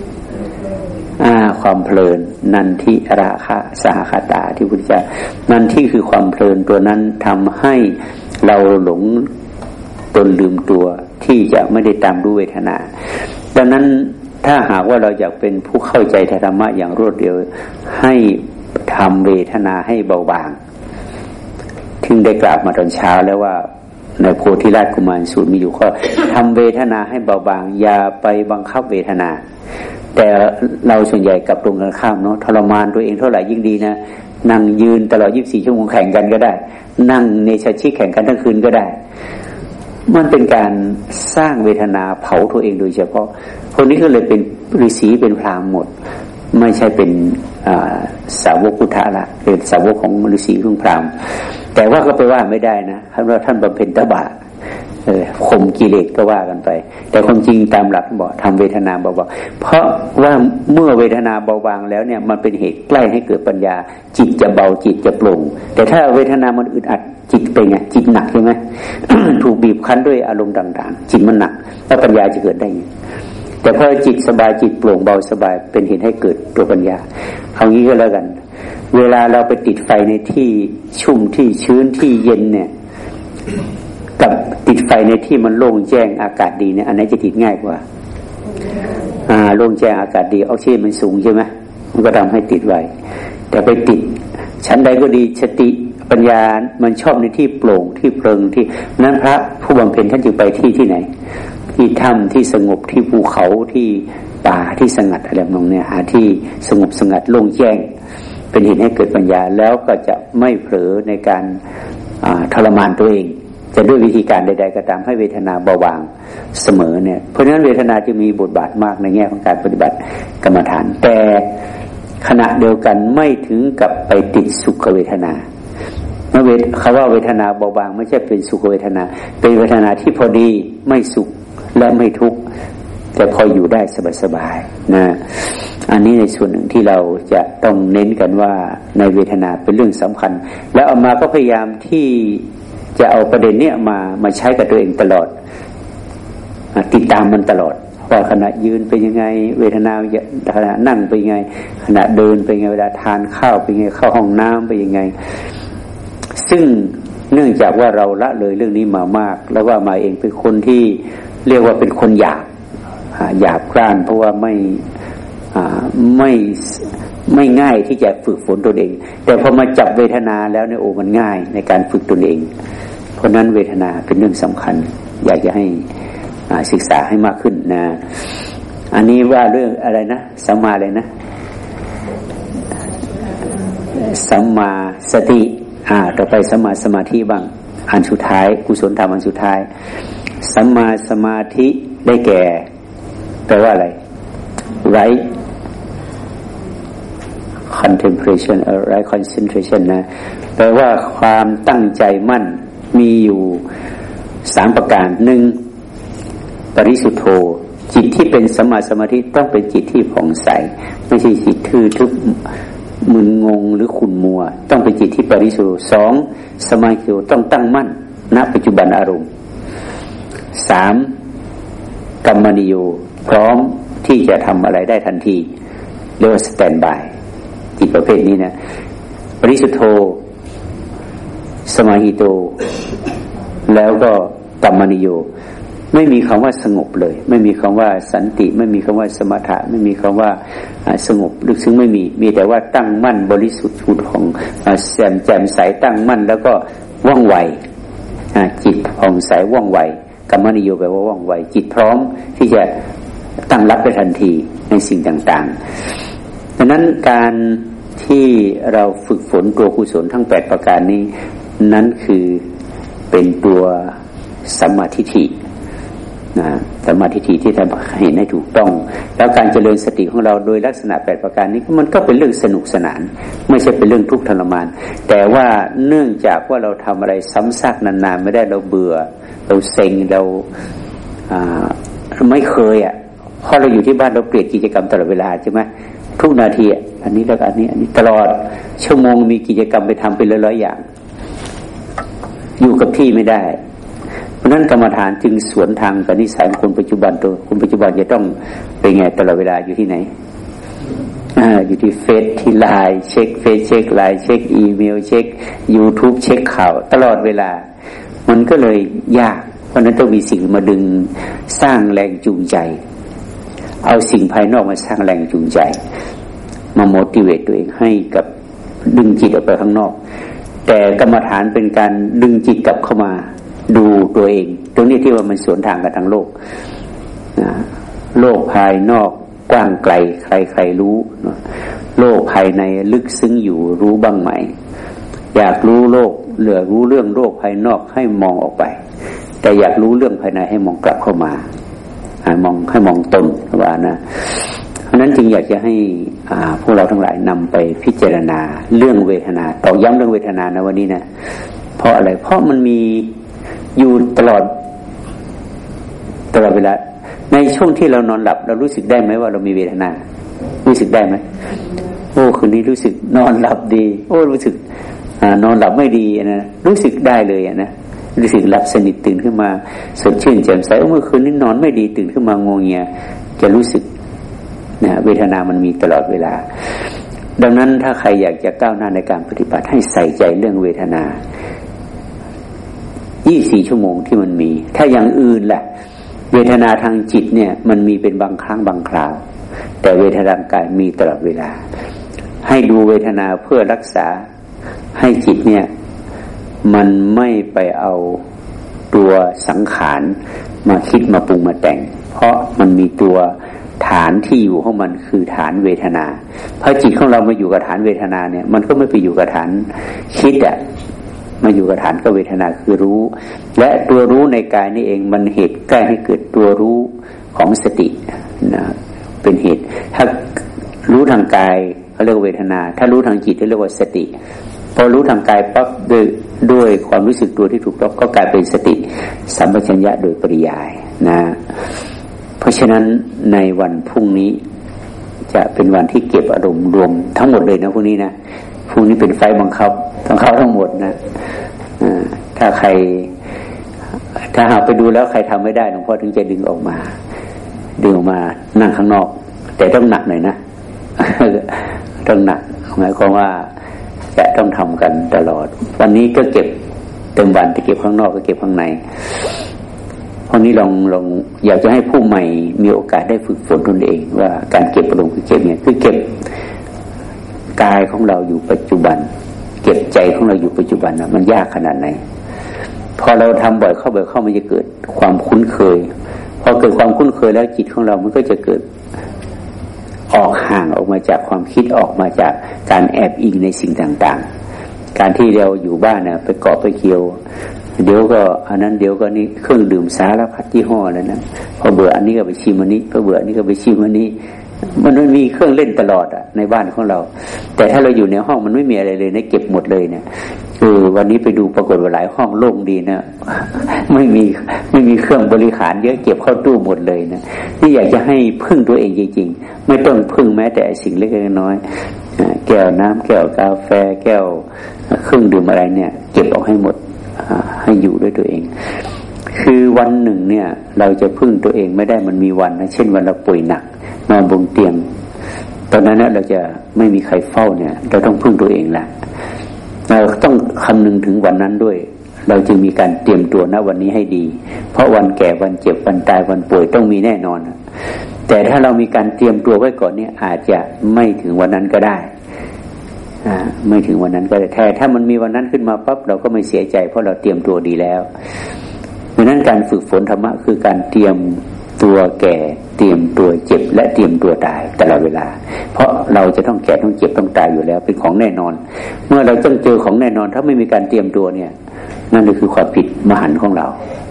ความเพลินนันทิราคะสหคตาที่พุทธเจ้านันทิคือความเพลินตัวนั้นทำให้เราหลงตนลืมตัวที่จะไม่ได้ตามรู้เวทนาดังนั้นถ้าหากว่าเราอยากเป็นผู้เข้าใจธรรมะอย่างรวดเร็วให้ทำเวทนาให้เบาบางถึงได้กราบมาตอนเช้าแล้วว่าในโพธิราชกุมารสูตรมีอยู่ข้อทำเวทนาให้เบาบางอย่าไปบังคับเวทนาแต่เราส่วนใหญ่กับตรงกันข้ามเนาะทรมานตัวเองเท่าไหร่ยิ่งดีนะนั่งยืนตลอด24 ชั่วโมงแข่งกันก็ได้นั่งเนชชิแข่งกันทั้งคืนก็ได้มันเป็นการสร้างเวทนาเผาตัวเองโดยเฉพาะคนนี้ก็เลยเป็นฤาษีเป็นพราหมณ์หมดไม่ใช่เป็นสาวกพุทธะละเป็นสาวกของฤาษีรุ่งพราหมณ์แต่ว่าก็ไปว่าไม่ได้นะเพราะว่าท่านบำเพ็ญตบะข่มกิเลสก็ว่ากันไปแต่ความจริงตามหลักบอกทำเวทนาเบาๆเพราะว่าเมื่อเวทนาเบาบางแล้วเนี่ยมันเป็นเหตุใกล้ให้เกิดปัญญาจิตจะเบาจิตจะโปร่งแต่ถ้าเวทนามันอึดอัดจิตเป็นไงจิตหนักใช่ไหม ถูกบีบคั้นด้วยอารมณ์ต่างๆจิตมันหนักแล้วปัญญาจะเกิดได้ไงแต่พอจิตสบายจิตโปร่งเบาสบายเป็นเหตุให้เกิดตัวปัญญาเอางี้ก็แล้วกันเวลาเราไปติดไฟในที่ชุ่มที่ชื้นที่เย็นเนี่ยกับติดไฟในที่มันโล่งแจ้งอากาศดีเนี่ยอันไหนจะติดง่ายกว่าโล่งแจ้งอากาศดีออกซิเจนมันสูงใช่ไหมมันก็ทำให้ติดไวแต่ไปติดชั้นใดก็ดีสติปัญญามันชอบในที่โปร่งที่เพลิงที่นั้นพระผู้บำเพ็ญท่านจึงไปที่ไหนที่ถ้ำที่สงบที่ภูเขาที่ป่าที่สงัดอะไรแบบนี้หาที่สงบสงัดโล่งแจ้งเป็นเหตุให้เกิดปัญญาแล้วก็จะไม่เผลอในการทรมานตัวเองจะด้วยวิธีการใดๆก็ตามให้เวทนาเบาบางเสมอเนี่ยเพราะฉะนั้นเวทนาจะมีบทบาทมากในแง่ของการปฏิบัติกรรมฐานแต่ขณะเดียวกันไม่ถึงกับไปติดสุขเวทนาเมื่อคำว่าเวทนาเบาบางไม่ใช่เป็นสุขเวทนาเป็นเวทนาที่พอดีไม่สุขและไม่ทุกข์แต่พออยู่ได้สบายๆนะอันนี้ในส่วนหนึ่งที่เราจะต้องเน้นกันว่าในเวทนาเป็นเรื่องสำคัญแล้วเอามาก็พยายามที่จะเอาประเด็นนี้มาใช้กับตัวเองตลอดติดตามมันตลอดว่าขณะยืนเป็นยังไงเวทนาขณะนั่งเป็นยังไงขณะเดินเป็นยังไงเวลาทานข้าวเป็นยังไงเข้าห้องน้ำเป็นยังไงซึ่งเนื่องจากว่าเราละเลยเรื่องนี้มามากแล้วว่ามาเองเป็นคนที่เรียกว่าเป็นคนหยาบกร้านเพราะว่าไม่ง่ายที่จะฝึกฝนตัวเองแต่พอมาจับเวทนาแล้วเนี่ยมันง่ายในการฝึกตนเองเพราะนั้นเวทนาเป็นเรื่องสำคัญอยากจะให้ศึกษาให้มากขึ้นนะอันนี้ว่าเรื่องอะไรนะสัมมาอะไรนะสัมมาสติต่อไปสัมมาสมาธิบ้างอันสุดท้ายกุศลธรรมอันสุดท้ายสัมมาสมาธิได้แก่แปลว่าอะไร right contemplation right concentration นะแปลว่าความตั้งใจมั่นมีอยู่3ประการ1ปริสุทธโธจิตที่เป็นสัมมาสมาธิต้องเป็นจิตที่ผ่องใสไม่ใช่จิตทื่อทึบมึนงงหรือขุ่นมัวต้องเป็นจิตที่บริสุทธิ์2สมาธิต้องตั้งมั่นณปัจจุบันอารมณ์3กัมมนิโยพร้อมที่จะทำอะไรได้ทันทีเรียกว่าสแตนด์บายจิตประเภทนี้นะบริสุทธโธสมาหิโตแล้วก็กัมมนิโยไม่มีคำว่าสงบเลยไม่มีคำว่าสันติไม่มีคำว่าสมถะไม่มีคำว่าสงบลึกซึ้งไม่มีแต่ว่าตั้งมั่นบริสุทธิ์ผุดของแจ่มใสตั้งมั่นแล้วก็ว่องไวจิตผ่องใสว่องไวกัมมนิโยแปลว่าว่องไวจิตพร้อมที่จะตั้งรับได้ทันทีในสิ่งต่างๆดังนั้นการที่เราฝึกฝนตัวกุศลทั้ง8ประการนี้นั้นคือเป็นตัวสัมมาทิฏฐิสัมมาทิฏฐิที่ทำเห็นให้ถูกต้องแล้วการเจริญสติของเราโดยลักษณะ8ประการนี้มันก็เป็นเรื่องสนุกสนานไม่ใช่เป็นเรื่องทุกข์ทรมานแต่ว่าเนื่องจากว่าเราทำอะไรซ้ำซากนานๆไม่ได้เราเบื่อเราเซ็งเราไม่เคยพอเราอยู่ที่บ้านเราเปลี่ยนกิจกรรมตลอดเวลาใช่ไหมทุกนาทีอันนี้แล้วก็อันนี้ตลอดชั่วโมงมีกิจกรรมไปทำเป็นร้อยๆอย่างอยู่กับที่ไม่ได้เพราะนั้นกรรมฐานจึงสวนทางกับนิสัยของคนปัจจุบันตัวคนปัจจุบันจะต้องเป็นไงตลอดเวลาอยู่ที่ไหนอยู่ที่เฟซที่ไลน์เช็คเฟซเช็คไลน์เช็คอีเมลเช็ค YouTube เช็คข่าวตลอดเวลามันก็เลยยากเพราะนั้นต้องมีสิ่งมาดึงสร้างแรงจูงใจเอาสิ่งภายนอกมาสร้างแรงจูงใจมาโมทิเวตตัวเองให้กับดึงจิตออกไปข้างนอกแต่กรรมฐานเป็นการดึงจิตกลับเข้ามาดูตัวเองตรงนี้ที่ว่ามันสวนทางกับทางโลกโลกภายนอกกว้างไกลใครๆรู้โลกภายในลึกซึ้งอยู่รู้บ้างไหมอยากรู้โลกเหลือรู้เรื่องโลกภายนอกให้มองออกไปแต่อยากรู้เรื่องภายในให้มองกลับเข้ามามองตนว่านะเพราะนั้นจึงอยากจะให้พวกเราทั้งหลายนำไปพิจารณาเรื่องเวทนาตอกย้ำเรื่องเวทนานะวันนี้นะเพราะอะไรเพราะมันมีอยู่ตลอดเวลาในช่วงที่เรานอนหลับเรารู้สึกได้ไหมว่าเรามีเวทนารู้สึกได้ไหมโอ้คืนนี้รู้สึกนอนหลับดีโอ้รู้สึกนอนหลับไม่ดีนะรู้สึกได้เลยนะรู้สึกหลับสนิทตื่นขึ้นมาสดชื่นแจ่มใสเมื่อคืนนี้นอนไม่ดีตื่นขึ้นมางงเงียจะรู้สึกเวทนามันมีตลอดเวลาดังนั้นถ้าใครอยากจะก้าวหน้าในการปฏิบัติให้ใส่ใจเรื่องเวทนา24 ชั่วโมงที่มันมีถ้าอย่างอื่นล่ะเวทนาทางจิตเนี่ยมันมีเป็นบางครั้งบางคราวแต่เวทนาทางกายมีตลอดเวลาให้ดูเวทนาเพื่อรักษาให้จิตเนี่ยมันไม่ไปเอาตัวสังขารมาคิดมาปรุงมาแต่งเพราะมันมีตัวฐานที่อยู่ของมันคือฐานเวทนาพอจิตของเรามาอยู่กับฐานเวทนาเนี่ยมันก็ไม่ไปอยู่กับฐานคิดมาอยู่กับฐานก็เวทนาคือรู้และตัวรู้ในกายนี่เองมันเหตุใกล้ให้เกิดตัวรู้ของสตินะเป็นเหตุถ้ารู้ทางกายเขาเรียกว่าเวทนาถ้ารู้ทางจิตเรียกว่าสติพอรู้ทางกายปั๊บด้วยความรู้สึกตัวที่ถูกต้องก็กลายเป็นสติสัมปชัญญะโดยปริยายนะเพราะฉะนั้นในวันพรุ่งนี้จะเป็นวันที่เก็บอารมณ์รวมทั้งหมดเลยนะพรุ่งนี้นะพรุ่งนี้เป็นไฟบังคับต้องเข้าทั้งหมดนะถ้าหากไปดูแล้วใครทำไม่ได้หลวงพ่อถึงจะดึงออกมานั่งข้างนอกแต่ต้องหนักหน่อยนะต้องหนักหมายความว่าจะต้องทำกันตลอดวันนี้ก็เก็บเต็มวันไปเก็บข้างนอกก็เก็บข้างในเพราะนี้ลองอยากจะให้ผู้ใหม่มีโอกาสได้ฝึกฝนตนเองว่าการเก็บอารมณ์คือเก็บเนี่ยคือเก็บกายของเราอยู่ปัจจุบันเก็บใจของเราอยู่ปัจจุบันนะมันยากขนาดไหนพอเราทำบ่อยเข้ามันจะเกิดความคุ้นเคยพอเกิดความคุ้นเคยแล้วจิตของเรามันก็จะเกิดออกห่างออกมาจากความคิดออกมาจากการแอบอิงในสิ่งต่างๆการที่เราอยู่บ้านนะไปเกาะไปเกี่ยวเดี๋ยวก็อันนั้นเดี๋ยวก็นี่เครื่องดื่มสารพัดยี่ห้อแล้วนะพอเบื่ออันนี้ก็ไปชิมอันนี้พอเบื่ออันนี้ก็ไปชิมอันนี้มันไม่มีเครื่องเล่นตลอดในบ้านของเราแต่ถ้าเราอยู่ในห้องมันไม่มีอะไรเลยนะเก็บหมดเลยเนี่ยวันนี้ไปดูปรากฏว่าหลายห้องโล่งดีนะไม่มีเครื่องบริหารเยอะเก็บเข้าตู้หมดเลยนะนี่อยากจะให้พึ่งตัวเองจริงๆไม่ต้องพึ่งแม้แต่สิ่งเล็กๆน้อยๆแก้วน้ำแก้วกาแฟแก้วเครื่องดื่มอะไรเนี่ยเก็บออกให้หมดให้อยู่ด้วยตัวเองคือวันหนึ่งเนี่ยเราจะพึ่งตัวเองไม่ได้มันมีวันนะเช่นวันเราป่วยหนักนอนบนเตียงตอนนั้นเนี่ยเราจะไม่มีใครเฝ้าเนี่ยเราต้องพึ่งตัวเองแหละเราต้องคำนึงถึงวันนั้นด้วยเราจึงมีการเตรียมตัวณวันนี้ให้ดีเพราะวันแก่วันเจ็บวันตายวันป่วยต้องมีแน่นอนแต่ถ้าเรามีการเตรียมตัวไว้ก่อนเนี่ยอาจจะไม่ถึงวันนั้นก็ได้ไม่ถึงวันนั้นก็ได้แต่ถ้ามันมีวันนั้นขึ้นมาปั๊บเราก็ไม่เสียใจเพราะเราเตรียมตัวดีแล้วเพราะนั้นการฝึกฝนธรรมะคือการเตรียมตัวแก่เตรียมตัวเจ็บและเตรียมตัวตายตลอดเวลาเพราะเราจะต้องแก่ต้องเจ็บต้องตายอยู่แล้วเป็นของแน่นอนเมื่อเราต้องเจอของแน่นอนถ้าไม่มีการเตรียมตัวเนี่ยนั่นคือความผิดมหันต์ของเรา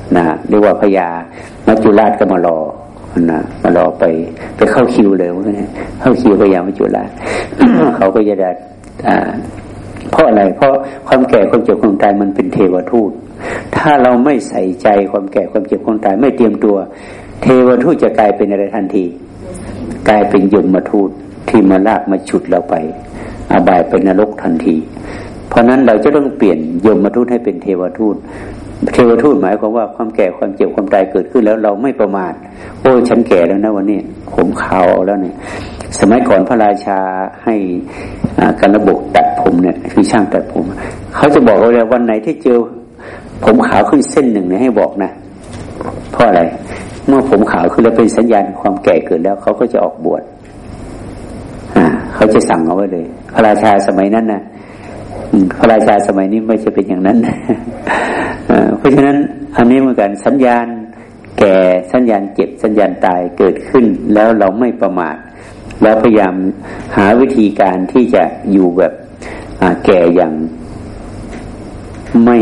นะเรียกว่าพญามัจจุราชก็มารอนะมารอไปเข้าคิวเลยว่าเข้าคิวพญามัจจุราช เขาก็จะได้เพราะอะไรเพราะความแก่ความเจ็บความตายมันเป็นเทวทูตถ้าเราไม่ใส่ใจความแก่ความเจ็บความตายไม่เตรียมตัวเทวทูตจะกลายเป็นอะไรทันทีกลายเป็นยมทูตที่มาลากมาฉุดเราไปอบายเป็นนรกทันทีเพราะนั้นเราจะต้องเปลี่ยนยมทูตให้เป็นเทวทูตเทวทูตหมายความว่าความแก่ความเจ็บความตายเกิดขึ้นแล้วเราไม่ประมาทโอ้ฉันแก่แล้วนะวันนี้ผมขาวแล้วเนี่ยสมัยก่อนพระราชาให้การระบบตัดผมเนี่ยคือช่างตัดผมเขาจะบอกว่าวันไหนที่เจอผมขาวขึ้นเส้นหนึ่งเนี่ยให้บอกนะเพราะอะไรเมื่อผมขาวขึ้นแล้วเป็นสัญญาณความแก่เกิดแล้วเขาก็จะออกบวชเขาจะสั่งเอาไว้เลยพระราชาสมัยนั้นนะพระราชาสมัยนี้ไม่ใช่เป็นอย่างนั้น เพราะฉะนั้นอันนี้เหมือนกันสัญญาณแก่สัญญาณเจ็บสัญญาณตายเกิดขึ้นแล้วเราไม่ประมาทแล้วพยายามหาวิธีการที่จะอยู่แบบแก่อย่างไม่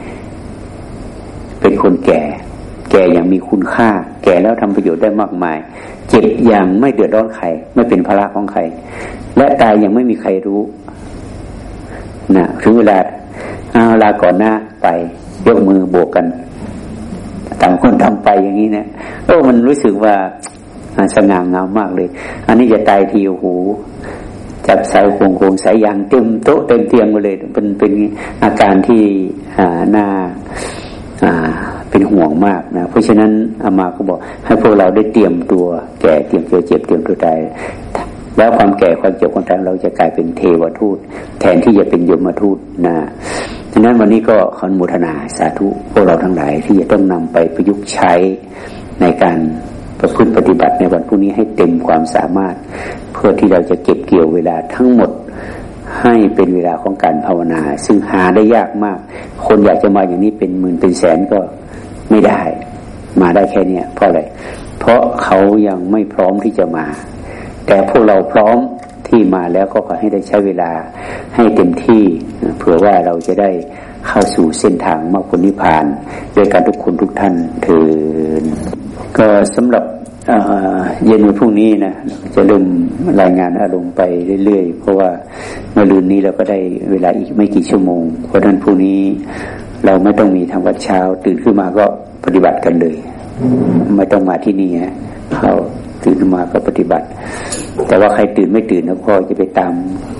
เป็นคนแก่อย่างมีคุณค่าแก่แล้วทำประโยชน์ได้มากมายเจ็บอย่างไม่เดือดร้อนใครไม่เป็นภาระของใครและตายยังไม่มีใครรู้นะถึงเวลาก่อนหน้าไปยกมือโบกกันต่างคนทำไปอย่างนี้นะมันรู้สึกว่าสง่างามมากเลยอันนี้จะตายทีโอ้โหจับสายโคงสายยางเต็มโต๊ะเต็มเตียงไปเลยเป็นอาการที่น่าเป็นห่วงมากนะเพราะฉะนั้นอามาก็บอกให้พวกเราได้เตรียมตัวแก่เตรียมตัวเจ็บเตรียมตัวตายแล้วความแก่ความเจ็บความตายเราจะกลายเป็นเทวทูตแทนที่จะเป็นยมทูตนะฉะนั้นวันนี้ก็ขออนุโมทนาสาธุพวกเราทั้งหลายที่จะต้องนำไปประยุกต์ใช้ในการประพฤติปฏิบัติในวันพรุ่งนี้ให้เต็มความสามารถเพื่อที่เราจะเก็บเกี่ยวเวลาทั้งหมดให้เป็นเวลาของการภาวนาซึ่งหาได้ยากมากคนอยากจะมาอย่างนี้เป็นหมื่นเป็นแสนก็ไม่ได้มาได้แค่นี้เพราะอะไรเพราะเขายังไม่พร้อมที่จะมาแต่พวกเราพร้อมที่มาแล้วก็ขอให้ได้ใช้เวลาให้เต็มที่เผื่อว่าเราจะได้เข้าสู่เส้นทางมรรคผลนิพพานด้วยกันทุกคนทุกท่านเถิดก็สำหรับเย็นวันพรุ่งนี้นะจะเริ่มรายงานอารมณ์ไปเรื่อยๆเพราะว่าเมื่อลืนนี้เราก็ได้เวลาอีกไม่กี่ชั่วโมงเพราะฉะนั้นพรุ่งนี้เราไม่ต้องมีทำวัดเช้าตื่นขึ้นมาก็ปฏิบัติกันเลยไม่ต้องมาที่นี่นะเขาตื่นขึ้นมาก็ปฏิบัติแต่ว่าใครตื่นไม่ตื่นแล้วพ่อจะไปตาม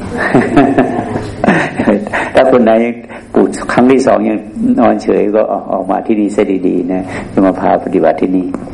ถ้าคนไหนปู่ครั้งที่สองยังนอนเฉยก็ออกมาที่นี่ซะดีๆนะจะมาพาปฏิบัติที่นี่